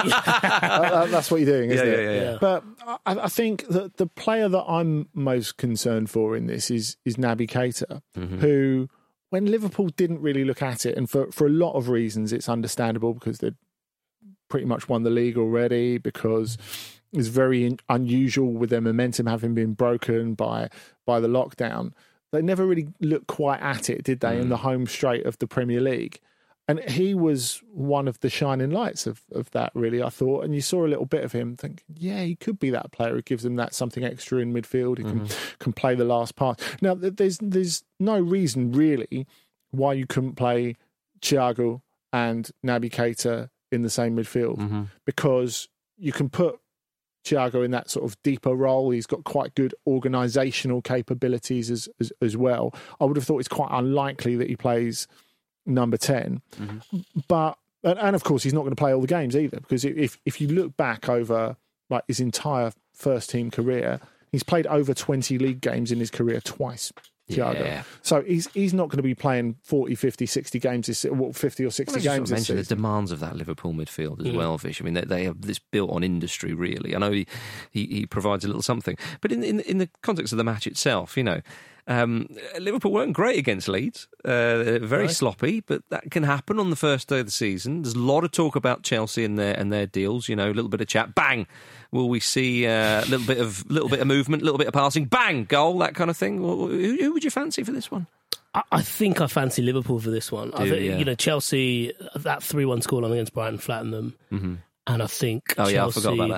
That's what you're doing, isn't it? Yeah. But I think that the player that I'm most concerned for in this is Naby Keita, who, when Liverpool didn't really look at it, and for a lot of reasons, it's understandable because they'd pretty much won the league already, because it's very unusual with their momentum having been broken by the lockdown. They never really looked quite at it, did they, in the home straight of the Premier League? And he was one of the shining lights of that, really, I thought. And you saw a little bit of him thinking, he could be that player who gives them that something extra in midfield. He can play the last pass. Now, there's no reason, really, why you couldn't play Thiago and Naby Keita in the same midfield, because you can put Thiago in that sort of deeper role. He's got quite good organisational capabilities as well. I would have thought it's quite unlikely that he plays number 10, but and of course he's not going to play all the games either, because if you look back over like his entire first team career, he's played over 20 league games in his career twice. Thiago. So he's not going to be playing 40, 50, 60 games, 50 or 60 games this season. The demands of that Liverpool midfield as well, Vish. I mean, they have this built on industry, really. I know he provides a little something, but in the context of the match itself, Liverpool weren't great against Leeds. Very sloppy, but that can happen on the first day of the season. There's a lot of talk about Chelsea and their deals. A little bit of chat, bang. Will we see a little bit of movement, a little bit of passing, bang, goal, that kind of thing? Who would you fancy for this one? I think I fancy Liverpool for this one. I think Chelsea, that 3-1 scoreline against Brighton flattened them. And I think Chelsea I forgot about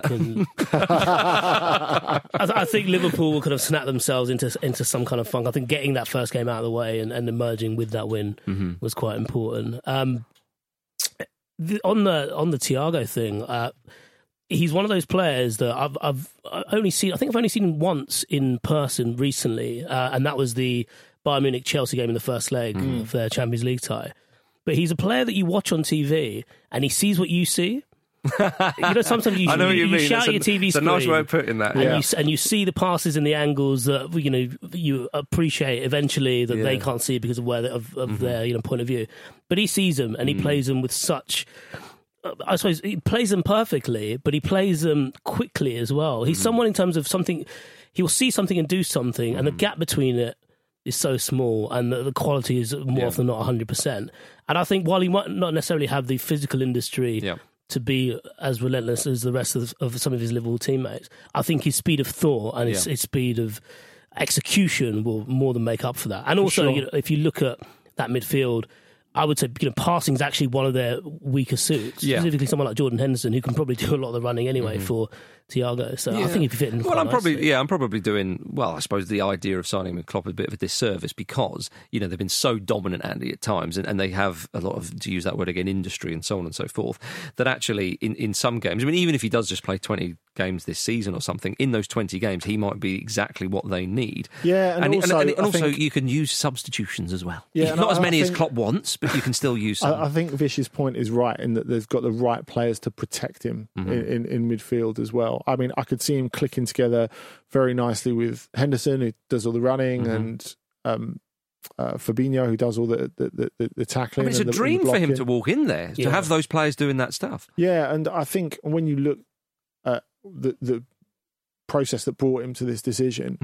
that. I think Liverpool will kind of snap themselves into some kind of funk. I think getting that first game out of the way and emerging with that win was quite important. On the Thiago thing, he's one of those players that I've only seen. I think I've only seen him once in person recently, and that was the Bayern Munich Chelsea game in the first leg of their Champions League tie. But he's a player that you watch on TV, and he sees what you see. Sometimes you, I know what you mean. shout at your TV screen. It's a nice way of putting that. And you see the passes and the angles that you appreciate eventually that they can't see because of their point of view. But he sees them and he plays them with such. I suppose he plays them perfectly, but he plays them quickly as well. He's someone in terms of something. He will see something and do something, and the gap between it is so small, and the quality is more often than not 100%. And I think while he might not necessarily have the physical industry to be as relentless as the rest of some of his Liverpool teammates, I think his speed of thought and his speed of execution will more than make up for that. And also, if you look at that midfield, I would say passing is actually one of their weaker suits. Specifically, someone like Jordan Henderson, who can probably do a lot of the running anyway for Thiago. So I think he'd be fitting. Well, I'm probably doing well. I suppose the idea of signing him with Klopp is a bit of a disservice because they've been so dominant, Andy, at times, and they have a lot of, to use that word again, industry and so on and so forth. That actually, in some games, I mean, even if he does just play 20 games this season or something, in those 20 games, he might be exactly what they need. Yeah, and also you can use substitutions as well. Yeah, not as many as Klopp wants, but you can still use some. I think Vish's point is right in that they've got the right players to protect him in midfield as well. I mean, I could see him clicking together very nicely with Henderson, who does all the running, and Fabinho, who does all the tackling. I mean, it's a dream for him to walk in there, to have those players doing that stuff. Yeah, and I think when you look at the process that brought him to this decision,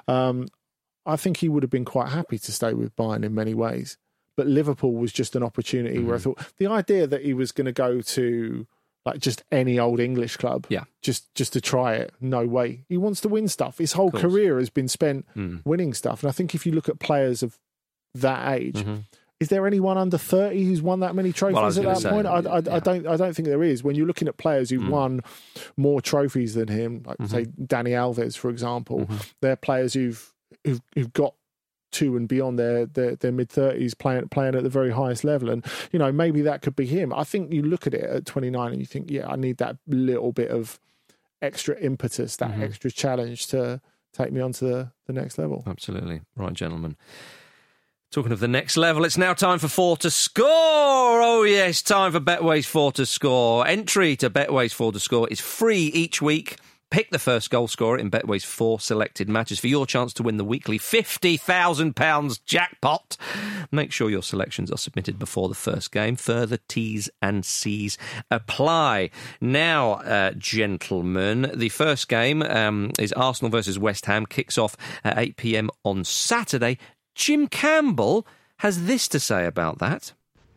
I think he would have been quite happy to stay with Bayern in many ways. But Liverpool was just an opportunity where I thought the idea that he was going to go to like just any old English club, just to try it, no way. He wants to win stuff. His whole career has been spent winning stuff. And I think if you look at players of that age, is there anyone under 30 who's won that many trophies at that point? I don't think there is. When you're looking at players who've won more trophies than him, like say Dani Alves, for example, they're players who've got to and beyond their mid-30s playing at the very highest level. And, maybe that could be him. I think you look at it at 29 and you think, I need that little bit of extra impetus, that extra challenge to take me on to the next level. Absolutely. Right, gentlemen. Talking of the next level, it's now time for 4 to Score. Oh, yes, time for Betway's 4 to Score. Entry to Betway's 4 to Score is free each week. Pick the first goal scorer in Betway's 4 selected matches for your chance to win the weekly £50,000 jackpot. Make sure your selections are submitted before the first game. Further T's and C's apply. Now, gentlemen, the first game is Arsenal versus West Ham. Kicks off at 8 p.m. on Saturday. Jim Campbell has this to say about that.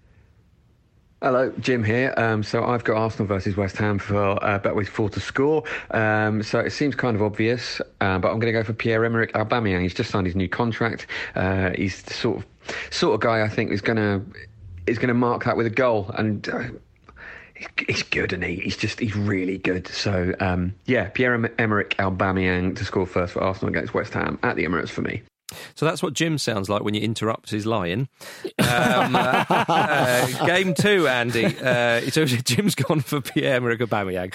Hello, Jim here. So I've got Arsenal versus West Ham for Betway's 4 to Score. So it seems kind of obvious, but I'm going to go for Pierre-Emerick Aubameyang. He's just signed his new contract. He's the sort of guy I think is going to mark that with a goal. And he's good, and he's really good. So Pierre-Emerick Aubameyang to score first for Arsenal against West Ham at the Emirates for me. So that's what Jim sounds like when you interrupt his lying. Game 2, Andy. So Jim's gone for Pierre-Emerick Aubameyang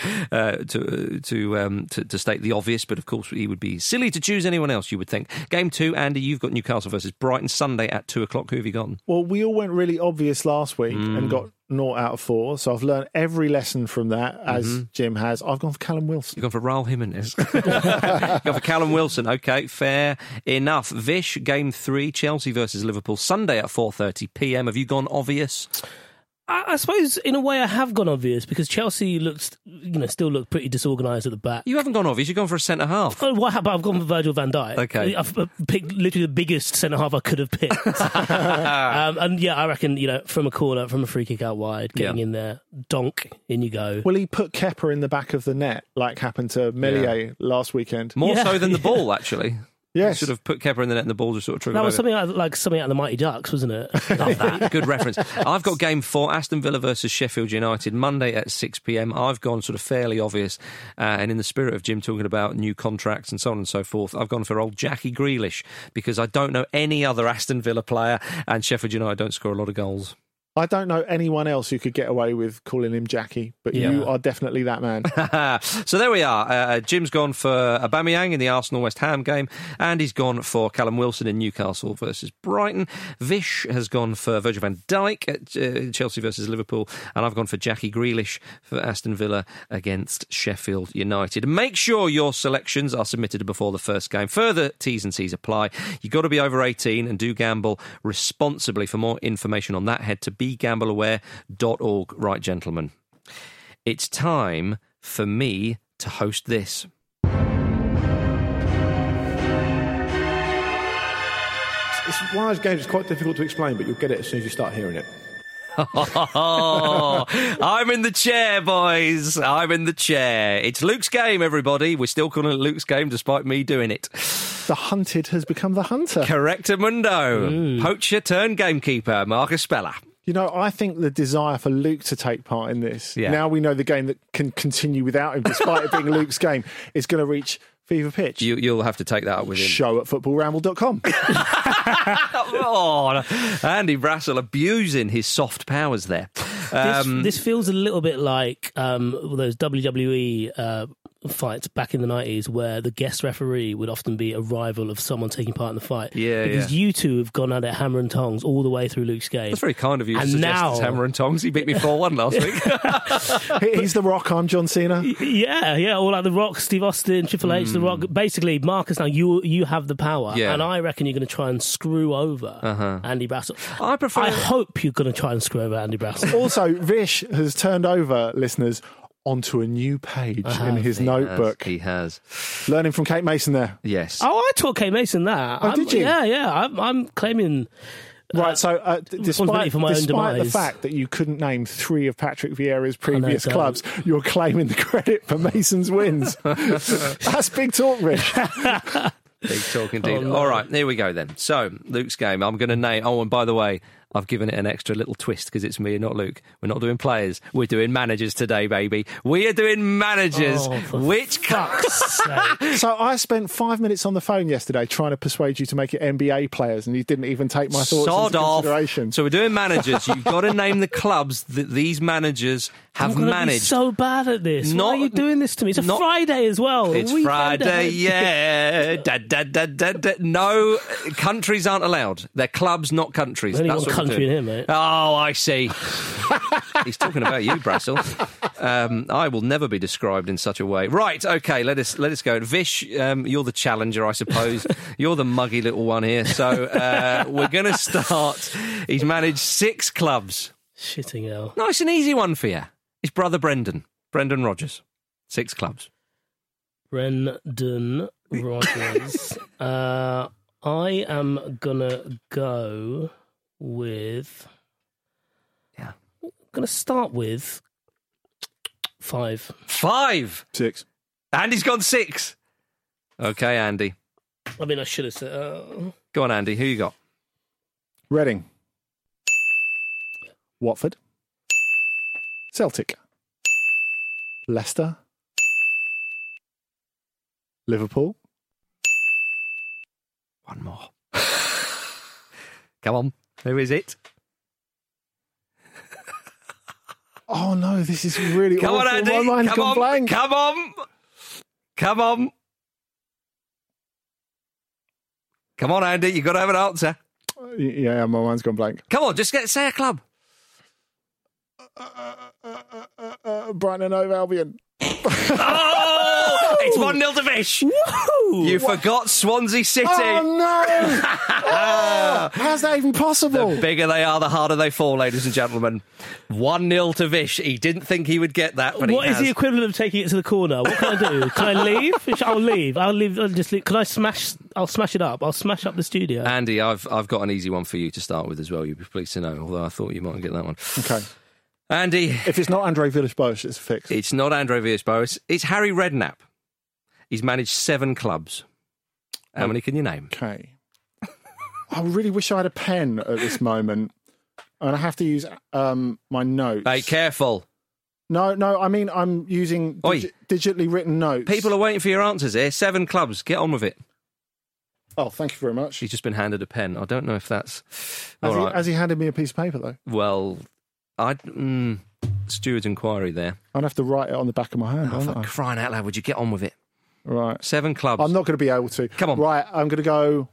to state the obvious, but of course he would be silly to choose anyone else, you would think. Game 2, Andy, you've got Newcastle versus Brighton Sunday at 2:00. Who have you gone? Well, we all went really obvious last week and got 0 out of 4, so I've learned every lesson from that, as Jim has. I've gone for Callum Wilson. You've gone for Raul Jimenez. You've gone for Callum Wilson. OK, fair enough. Vish, Game 3, Chelsea versus Liverpool, Sunday at 4:30 p.m. Have you gone obvious? I suppose in a way I have gone obvious because Chelsea still look pretty disorganised at the back. You haven't gone obvious. You've gone for a centre half. Oh, what? I've gone for Virgil van Dijk. Okay, I've picked literally the biggest centre half I could have picked. And I reckon from a corner, from a free kick out wide, getting in there, donk, in you go. Will he put Kepa in the back of the net like happened to Meslier last weekend? More so than the ball, actually. Yes. Should have put Kepa in the net and the ball just sort of triggered. That was something like something out of the Mighty Ducks, wasn't it? Love that. Good reference. I've got Game 4, Aston Villa versus Sheffield United, Monday at 6 p.m. I've gone sort of fairly obvious, and in the spirit of Jim talking about new contracts and so on and so forth, I've gone for old Jackie Grealish because I don't know any other Aston Villa player, and Sheffield United don't score a lot of goals. I don't know anyone else who could get away with calling him Jackie, but you are definitely that man. So there we are. Jim's gone for Aubameyang in the Arsenal-West Ham game, and he's gone for Callum Wilson in Newcastle versus Brighton. Vish has gone for Virgil van Dijk at Chelsea versus Liverpool, and I've gone for Jackie Grealish for Aston Villa against Sheffield United. Make sure your selections are submitted before the first game. Further T's and C's apply. You've got to be over 18 and do gamble responsibly. For more information on that, head to begambleaware.org. Right, gentlemen, it's time for me to host this. It's one of those games that's quite difficult to explain, but you'll get it as soon as you start hearing it. Oh, I'm in the chair, boys. I'm in the chair. It's Luke's game, everybody. We're still calling it Luke's game despite me doing it. The hunted has become the hunter. Correctamundo. Poacher turned gamekeeper, Marcus Speller. You know, I think the desire for Luke to take part in this, now we know the game that can continue without him, despite it being Luke's game, is going to reach fever pitch. You'll have to take that up with him. Show at footballramble.com. Oh, Andy Brassel abusing his soft powers there. This feels a little bit like those WWE fights back in the 90s where the guest referee would often be a rival of someone taking part in the fight. Because you two have gone at it hammer and tongs all the way through Luke's game. That's very kind of you to suggest it's hammer and tongs. He beat me 4-1 last week. He's The Rock, I'm John Cena. Yeah, all like The Rock, Steve Austin, Triple H, The Rock. Basically, Marcus, now you have the power, and I reckon you're going to try and screw over Andy Brassel. I hope you're going to try and screw over Andy Brassel. Also, Vish has turned over, listeners, onto a new page in his notebook. He has. Learning from Kate Mason there. Yes. Oh, I taught Kate Mason that. Oh, did you? Yeah. I'm claiming... Right, so despite the the fact that you couldn't name 3 of Patrick Vieira's previous clubs, you're claiming the credit for Mason's wins. That's big talk, Rich. Big talk indeed. All right, here we go then. So, Luke's game, I'm going to name... Oh, and by the way, I've given it an extra little twist because it's me and not Luke. We're not doing players. We're doing managers today, baby. We are doing managers. Which fuck's sake? So I spent 5 minutes on the phone yesterday trying to persuade you to make it NBA players, and you didn't even take my thoughts into consideration. So we're doing managers. You've got to name the clubs that these managers have managed. Be so bad at this. Why are you doing this to me? It's a Friday as well. It's Friday, yeah. No, countries aren't allowed. They're clubs, not countries. Only one country in here, mate. Oh, I see. He's talking about you, Brassel. I will never be described in such a way. Right, okay, let us go. Vish, you're the challenger, I suppose. You're the muggy little one here. So we're going to start. He's managed 6 clubs. Shitting hell. Nice and easy one for you. His brother Brendan Rodgers. 6 clubs. Brendan Rodgers. I am going to go with... Yeah. I'm going to start with 5. 5? 6. Andy's gone 6. Okay, Andy. I mean, I should have said... Go on, Andy. Who you got? Reading. Watford. Celtic. Leicester. Liverpool. One more. Come on. Who is it? Oh no, this is really Come awful. on, Andy. My mind's Come gone on. blank. Come on. Come on. Come on, Andy. You've got to have an answer. Yeah, my mind's gone blank. Come on, just say a club. Brighton and Hove Albion. Oh, it's 1-0 to Vish. Woo! You forgot Swansea City. Oh no! How's that even possible? The bigger they are, the harder they fall, ladies and gentlemen. 1-0 to Vish. He didn't think he would get that, but what he has. Is the equivalent of taking it to the corner? What can I do? Can I leave? I'll leave. I'll just leave. Can I smash? I'll smash it up. I'll smash up the studio. Andy, I've got an easy one for you to start with as well. You'd be pleased to know, although I thought you might get that one. Okay. Andy. If it's not Andre Villas-Boas, it's a fix. It's not Andre Villas-Boas. It's Harry Redknapp. He's managed 7 clubs. How many can you name? Okay. I really wish I had a pen at this moment. And I have to use my notes. Hey, careful. No, I mean, I'm using digitally written notes. People are waiting for your answers here. 7 clubs. Get on with it. Oh, thank you very much. He's just been handed a pen. I don't know if that's... All right. Has he handed me a piece of paper, though? Well, steward's inquiry there. I'd have to write it on the back of my hand, Oh, wouldn't for I? crying out loud, would you get on with it? Right. 7 clubs. I'm not going to be able to. Come on. Right, I'm going to go...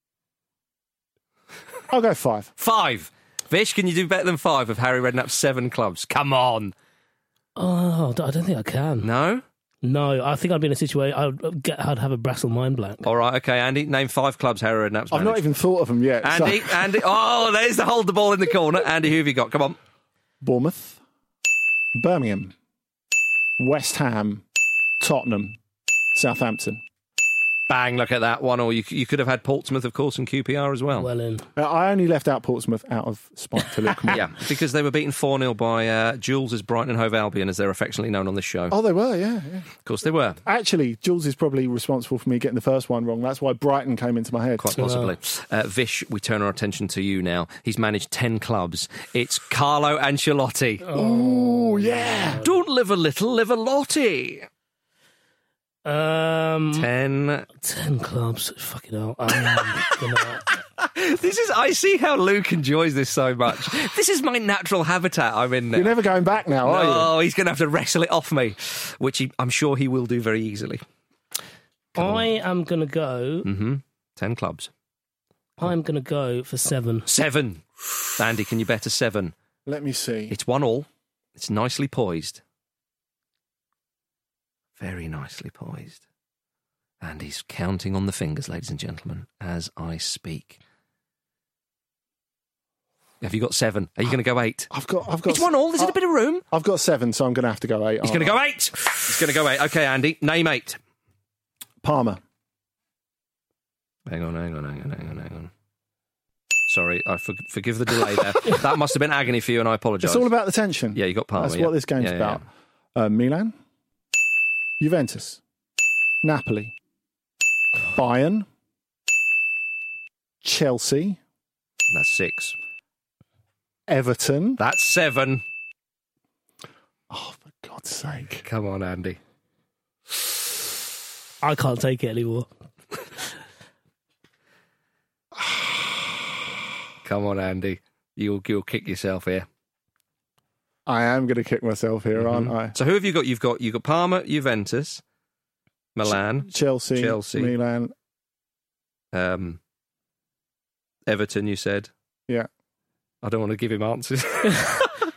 I'll go 5. 5. Vish, can you do better than 5 of Harry Redknapp's 7 clubs? Come on. Oh, I don't think I can. No? No, I think I'd be in a situation... I'd have a Brassel mind blank. All right, okay, Andy, name 5 clubs Harry Redknapp's I've managed. not even thought of them yet. Andy, so. Andy. Oh, there's the hold the ball in the corner. Andy, who have you got? Come on. Bournemouth, Birmingham, West Ham, Tottenham, Southampton. Bang, look at that one. Or you could have had Portsmouth, of course, and QPR as well. Well in. I only left out Portsmouth out of spite to look. Yeah, because they were beaten 4-0 by Jules' Brighton and Hove Albion, as they're affectionately known on this show. Oh, they were, yeah. Of course they were. Actually, Jules is probably responsible for me getting the first one wrong. That's why Brighton came into my head. Quite possibly. Vish, we turn our attention to you now. He's managed 10 clubs. It's Carlo Ancelotti. Oh, yeah. Don't live a little, live a lottie. 10 clubs. Fucking hell. I see how Luke enjoys this so much. This is my natural habitat I'm in now. You're never going back now, are you? Oh, he's going to have to wrestle it off me, which I'm sure he will do very easily. I am going to go... 10 clubs. I'm going to go for 7. 7. Andy, can you bet a 7? Let me see. It's 1-1. It's nicely poised. Very nicely poised. And he's counting on the fingers, ladies and gentlemen, as I speak. Have you got 7? Are you going to go 8? I've got. It's 1-1. There's a bit of room. I've got 7, so I'm going to have to go 8. He's going to go 8. He's going to go 8. Okay, Andy, name 8. Palmer. Hang on. Sorry, I forgive the delay there. That must have been agony for you, and I apologise. It's all about the tension. Yeah, you got Palmer. That's what this game's about. Milan, Juventus, Napoli, Bayern, Chelsea. That's 6. Everton. That's 7. Oh, for God's sake. Come on, Andy. I can't take it anymore. Come on, Andy. You'll kick yourself here. I am going to kick myself here, aren't I? So who have you got? You've got Parma, Juventus, Milan, Chelsea, Milan, Everton. You said, yeah. I don't want to give him answers. I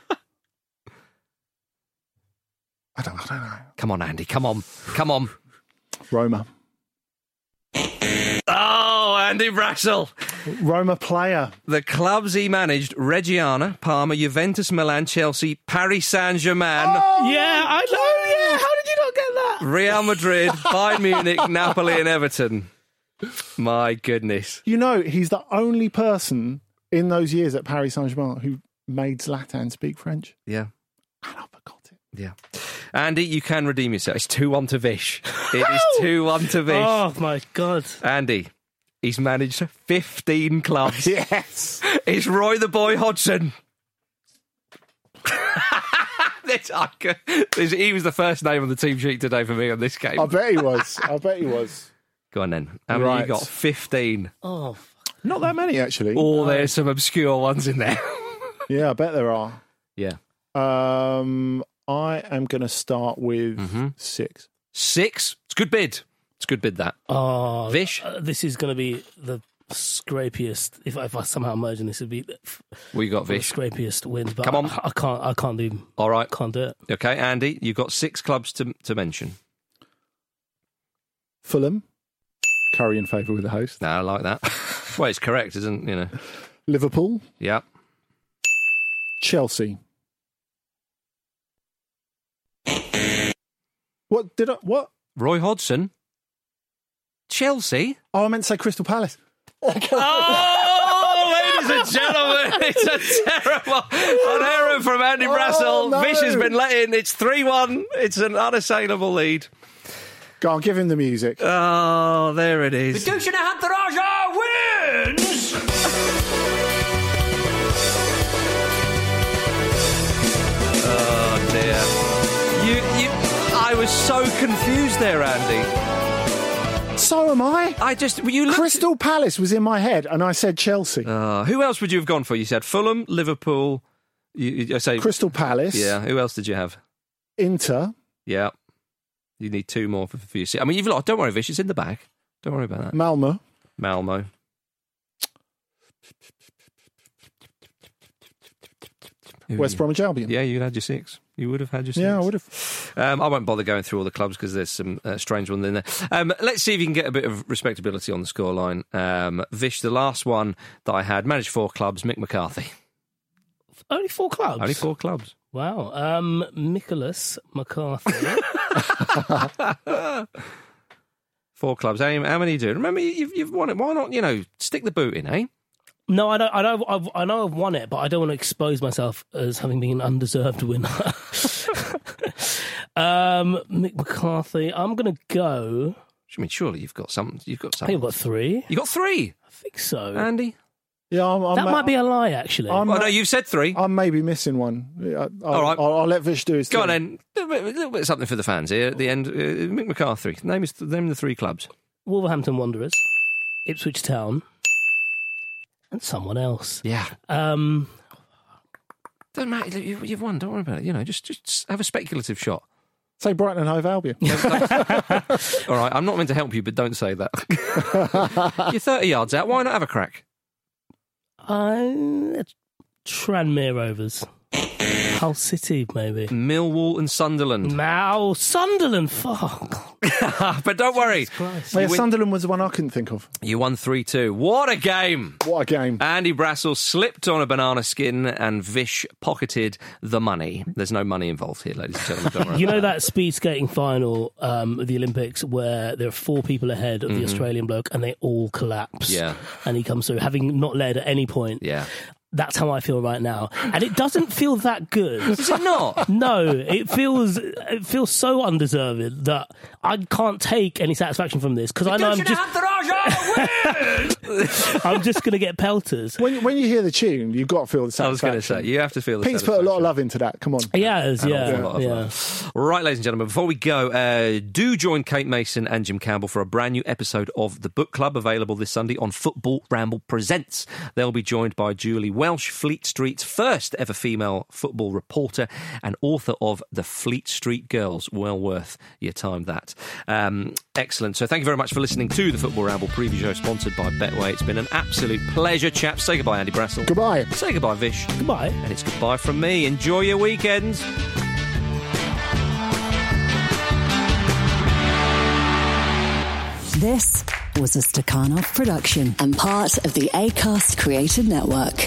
don't know. Come on, Andy. Come on. Roma. Oh, Andy Brassel. Roma player. The clubs he managed: Reggiana, Parma, Juventus, Milan, Chelsea, Paris Saint-Germain. Oh, yeah, I know. Yeah, how did you not get that? Real Madrid, Bayern Munich, Napoli, and Everton. My goodness. You know, he's the only person in those years at Paris Saint-Germain who made Zlatan speak French. Yeah. And I forgot it. Yeah. Andy, you can redeem yourself. It's 2-1 to Vish. It is 2-1 to Vish. Oh, my God. Andy, he's managed 15 clubs. Yes. It's Roy the Boy Hodgson. He was the first name on the team sheet today for me on this game. I bet he was. Go on then. How many you got? 15. Oh, not that many, actually. Oh, there's some obscure ones in there. Yeah, I bet there are. Yeah. I am going to start with 6. 6? It's a good bid. It's a good bid, that. Oh, Vish? This is going to be the scrapiest. If I somehow merge in this, it'd be What you got, Vish? the scrapiest wins. But Come on. I can't do. All right. Can't do it. Okay, Andy, you've got 6 clubs to mention. Fulham. Curry in favour with the host. No, I like that. Well, it's correct, isn't it? Liverpool. Yeah. Chelsea. What? Roy Hodgson. Chelsea. Oh, I meant to say Crystal Palace. Oh, ladies and gentlemen, it's a terrible an error from Andy Brassel. No. Vish has been let in. It's 3-1. It's an unassailable lead. Go on, give him the music. Oh, there it is. Vidushina Hantaraja wins! Oh, dear. I was so confused there, Andy. So am I. Crystal Palace was in my head, and I said Chelsea. Who else would you have gone for? You said Fulham, Liverpool. I say Crystal Palace. Yeah. Who else did you have? Inter. Yeah. You need two more for you. I mean, don't worry, Vish. It's in the bag. Don't worry about that. Malmo. West Bromwich Albion. Yeah, you'd had your 6. You would have had your 6. Yeah, I would have. I won't bother going through all the clubs because there's some strange ones in there. Let's see if you can get a bit of respectability on the scoreline. Vish, the last one that I had, managed 4 clubs, Mick McCarthy. Only 4 clubs? Only 4 clubs. Wow. Nicholas McCarthy. 4 clubs. How many are you doing? Remember, you've won it. Why not, stick the boot in, eh? No, I know I've won it, but I don't want to expose myself as having been an undeserved winner. Mick McCarthy, I'm going to go... I mean, surely you've got some. I think I've got 3. You got 3? I think so. Andy? Yeah, that might be a lie, actually. No, you've said 3. I'm maybe missing one. All right. I'll let Vish do his thing. Go on then. A little bit of something for the fans here at the end. Mick McCarthy. Name the 3 clubs. Wolverhampton Wanderers, Ipswich Town, and someone else. Yeah. Don't matter. You've won. Don't worry about it. Just have a speculative shot. Say Brighton and Hove Albion. All right. I'm not meant to help you, but don't say that. You're 30 yards out. Why not have a crack? Tranmere Rovers. Hull City, maybe. Millwall and Sunderland. Sunderland, fuck. But don't worry. Sunderland was the one I couldn't think of. You won 3-2. What a game. Andy Brassel slipped on a banana skin and Vish pocketed the money. There's no money involved here, ladies and gentlemen. Don't worry you know that speed skating final of the Olympics where there are 4 people ahead of the Australian bloke and they all collapse? Yeah. And he comes through, having not led at any point. Yeah. That's how I feel right now. And it doesn't feel that good. Does it not? No, it feels so undeserved that I can't take any satisfaction from this because I know I'm just going to get pelters. When you hear the tune, you've got to feel the satisfaction. I was going to say, you have to feel the Pete's satisfaction. put a lot of love into that. Come on. Yeah. Right, ladies and gentlemen, before we go, do join Kate Mason and Jim Campbell for a brand new episode of The Book Club, available this Sunday on Football Ramble Presents. They'll be joined by Julie Welsh, Fleet Street's first ever female football reporter and author of The Fleet Street Girls. Well worth your time, that. Excellent. So thank you very much for listening to the Football Ramble preview show, sponsored by Betway. It's been an absolute pleasure, chaps. Say goodbye, Andy Brassel. Goodbye. Say goodbye, Vish. Goodbye. And it's goodbye from me. Enjoy your weekends. This was a Stakhanov production and part of the Acast Creative Network.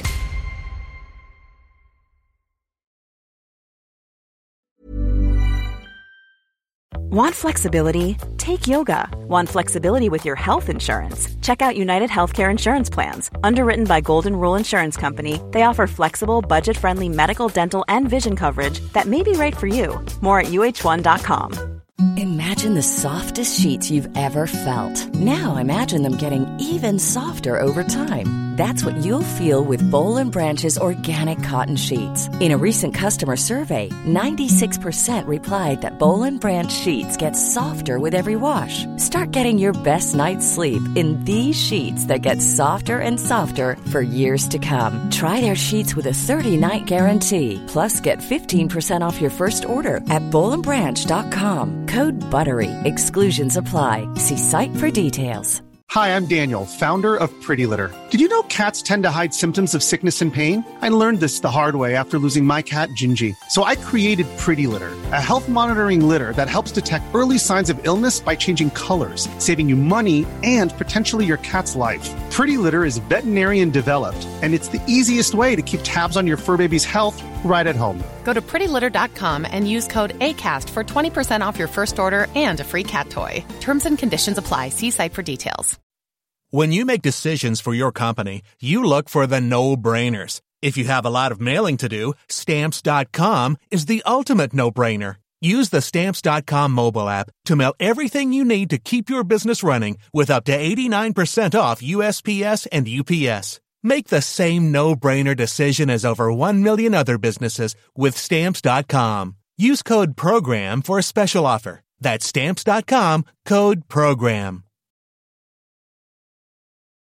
Want flexibility? Take yoga. Want flexibility with your health insurance? Check out United Healthcare Insurance Plans. Underwritten by Golden Rule Insurance Company, they offer flexible, budget-friendly medical, dental, and vision coverage that may be right for you. More at UH1.com. Imagine the softest sheets you've ever felt. Now imagine them getting even softer over time. That's what you'll feel with Boll & Branch's organic cotton sheets. In a recent customer survey, 96% replied that Boll & Branch sheets get softer with every wash. Start getting your best night's sleep in these sheets that get softer and softer for years to come. Try their sheets with a 30-night guarantee. Plus, get 15% off your first order at bollandbranch.com. Code BUTTERY. Exclusions apply. See site for details. Hi, I'm Daniel, founder of Pretty Litter. Did you know cats tend to hide symptoms of sickness and pain? I learned this the hard way after losing my cat, Gingy. So I created Pretty Litter, a health monitoring litter that helps detect early signs of illness by changing colors, saving you money and potentially your cat's life. Pretty Litter is veterinarian developed, and it's the easiest way to keep tabs on your fur baby's health right at home. Go to prettylitter.com and use code ACAST for 20% off your first order and a free cat toy. Terms and conditions apply. See site for details. When you make decisions for your company, you look for the no-brainers. If you have a lot of mailing to do, Stamps.com is the ultimate no-brainer. Use the Stamps.com mobile app to mail everything you need to keep your business running with up to 89% off USPS and UPS. Make the same no-brainer decision as over 1 million other businesses with Stamps.com. Use code PROGRAM for a special offer. That's Stamps.com, code PROGRAM.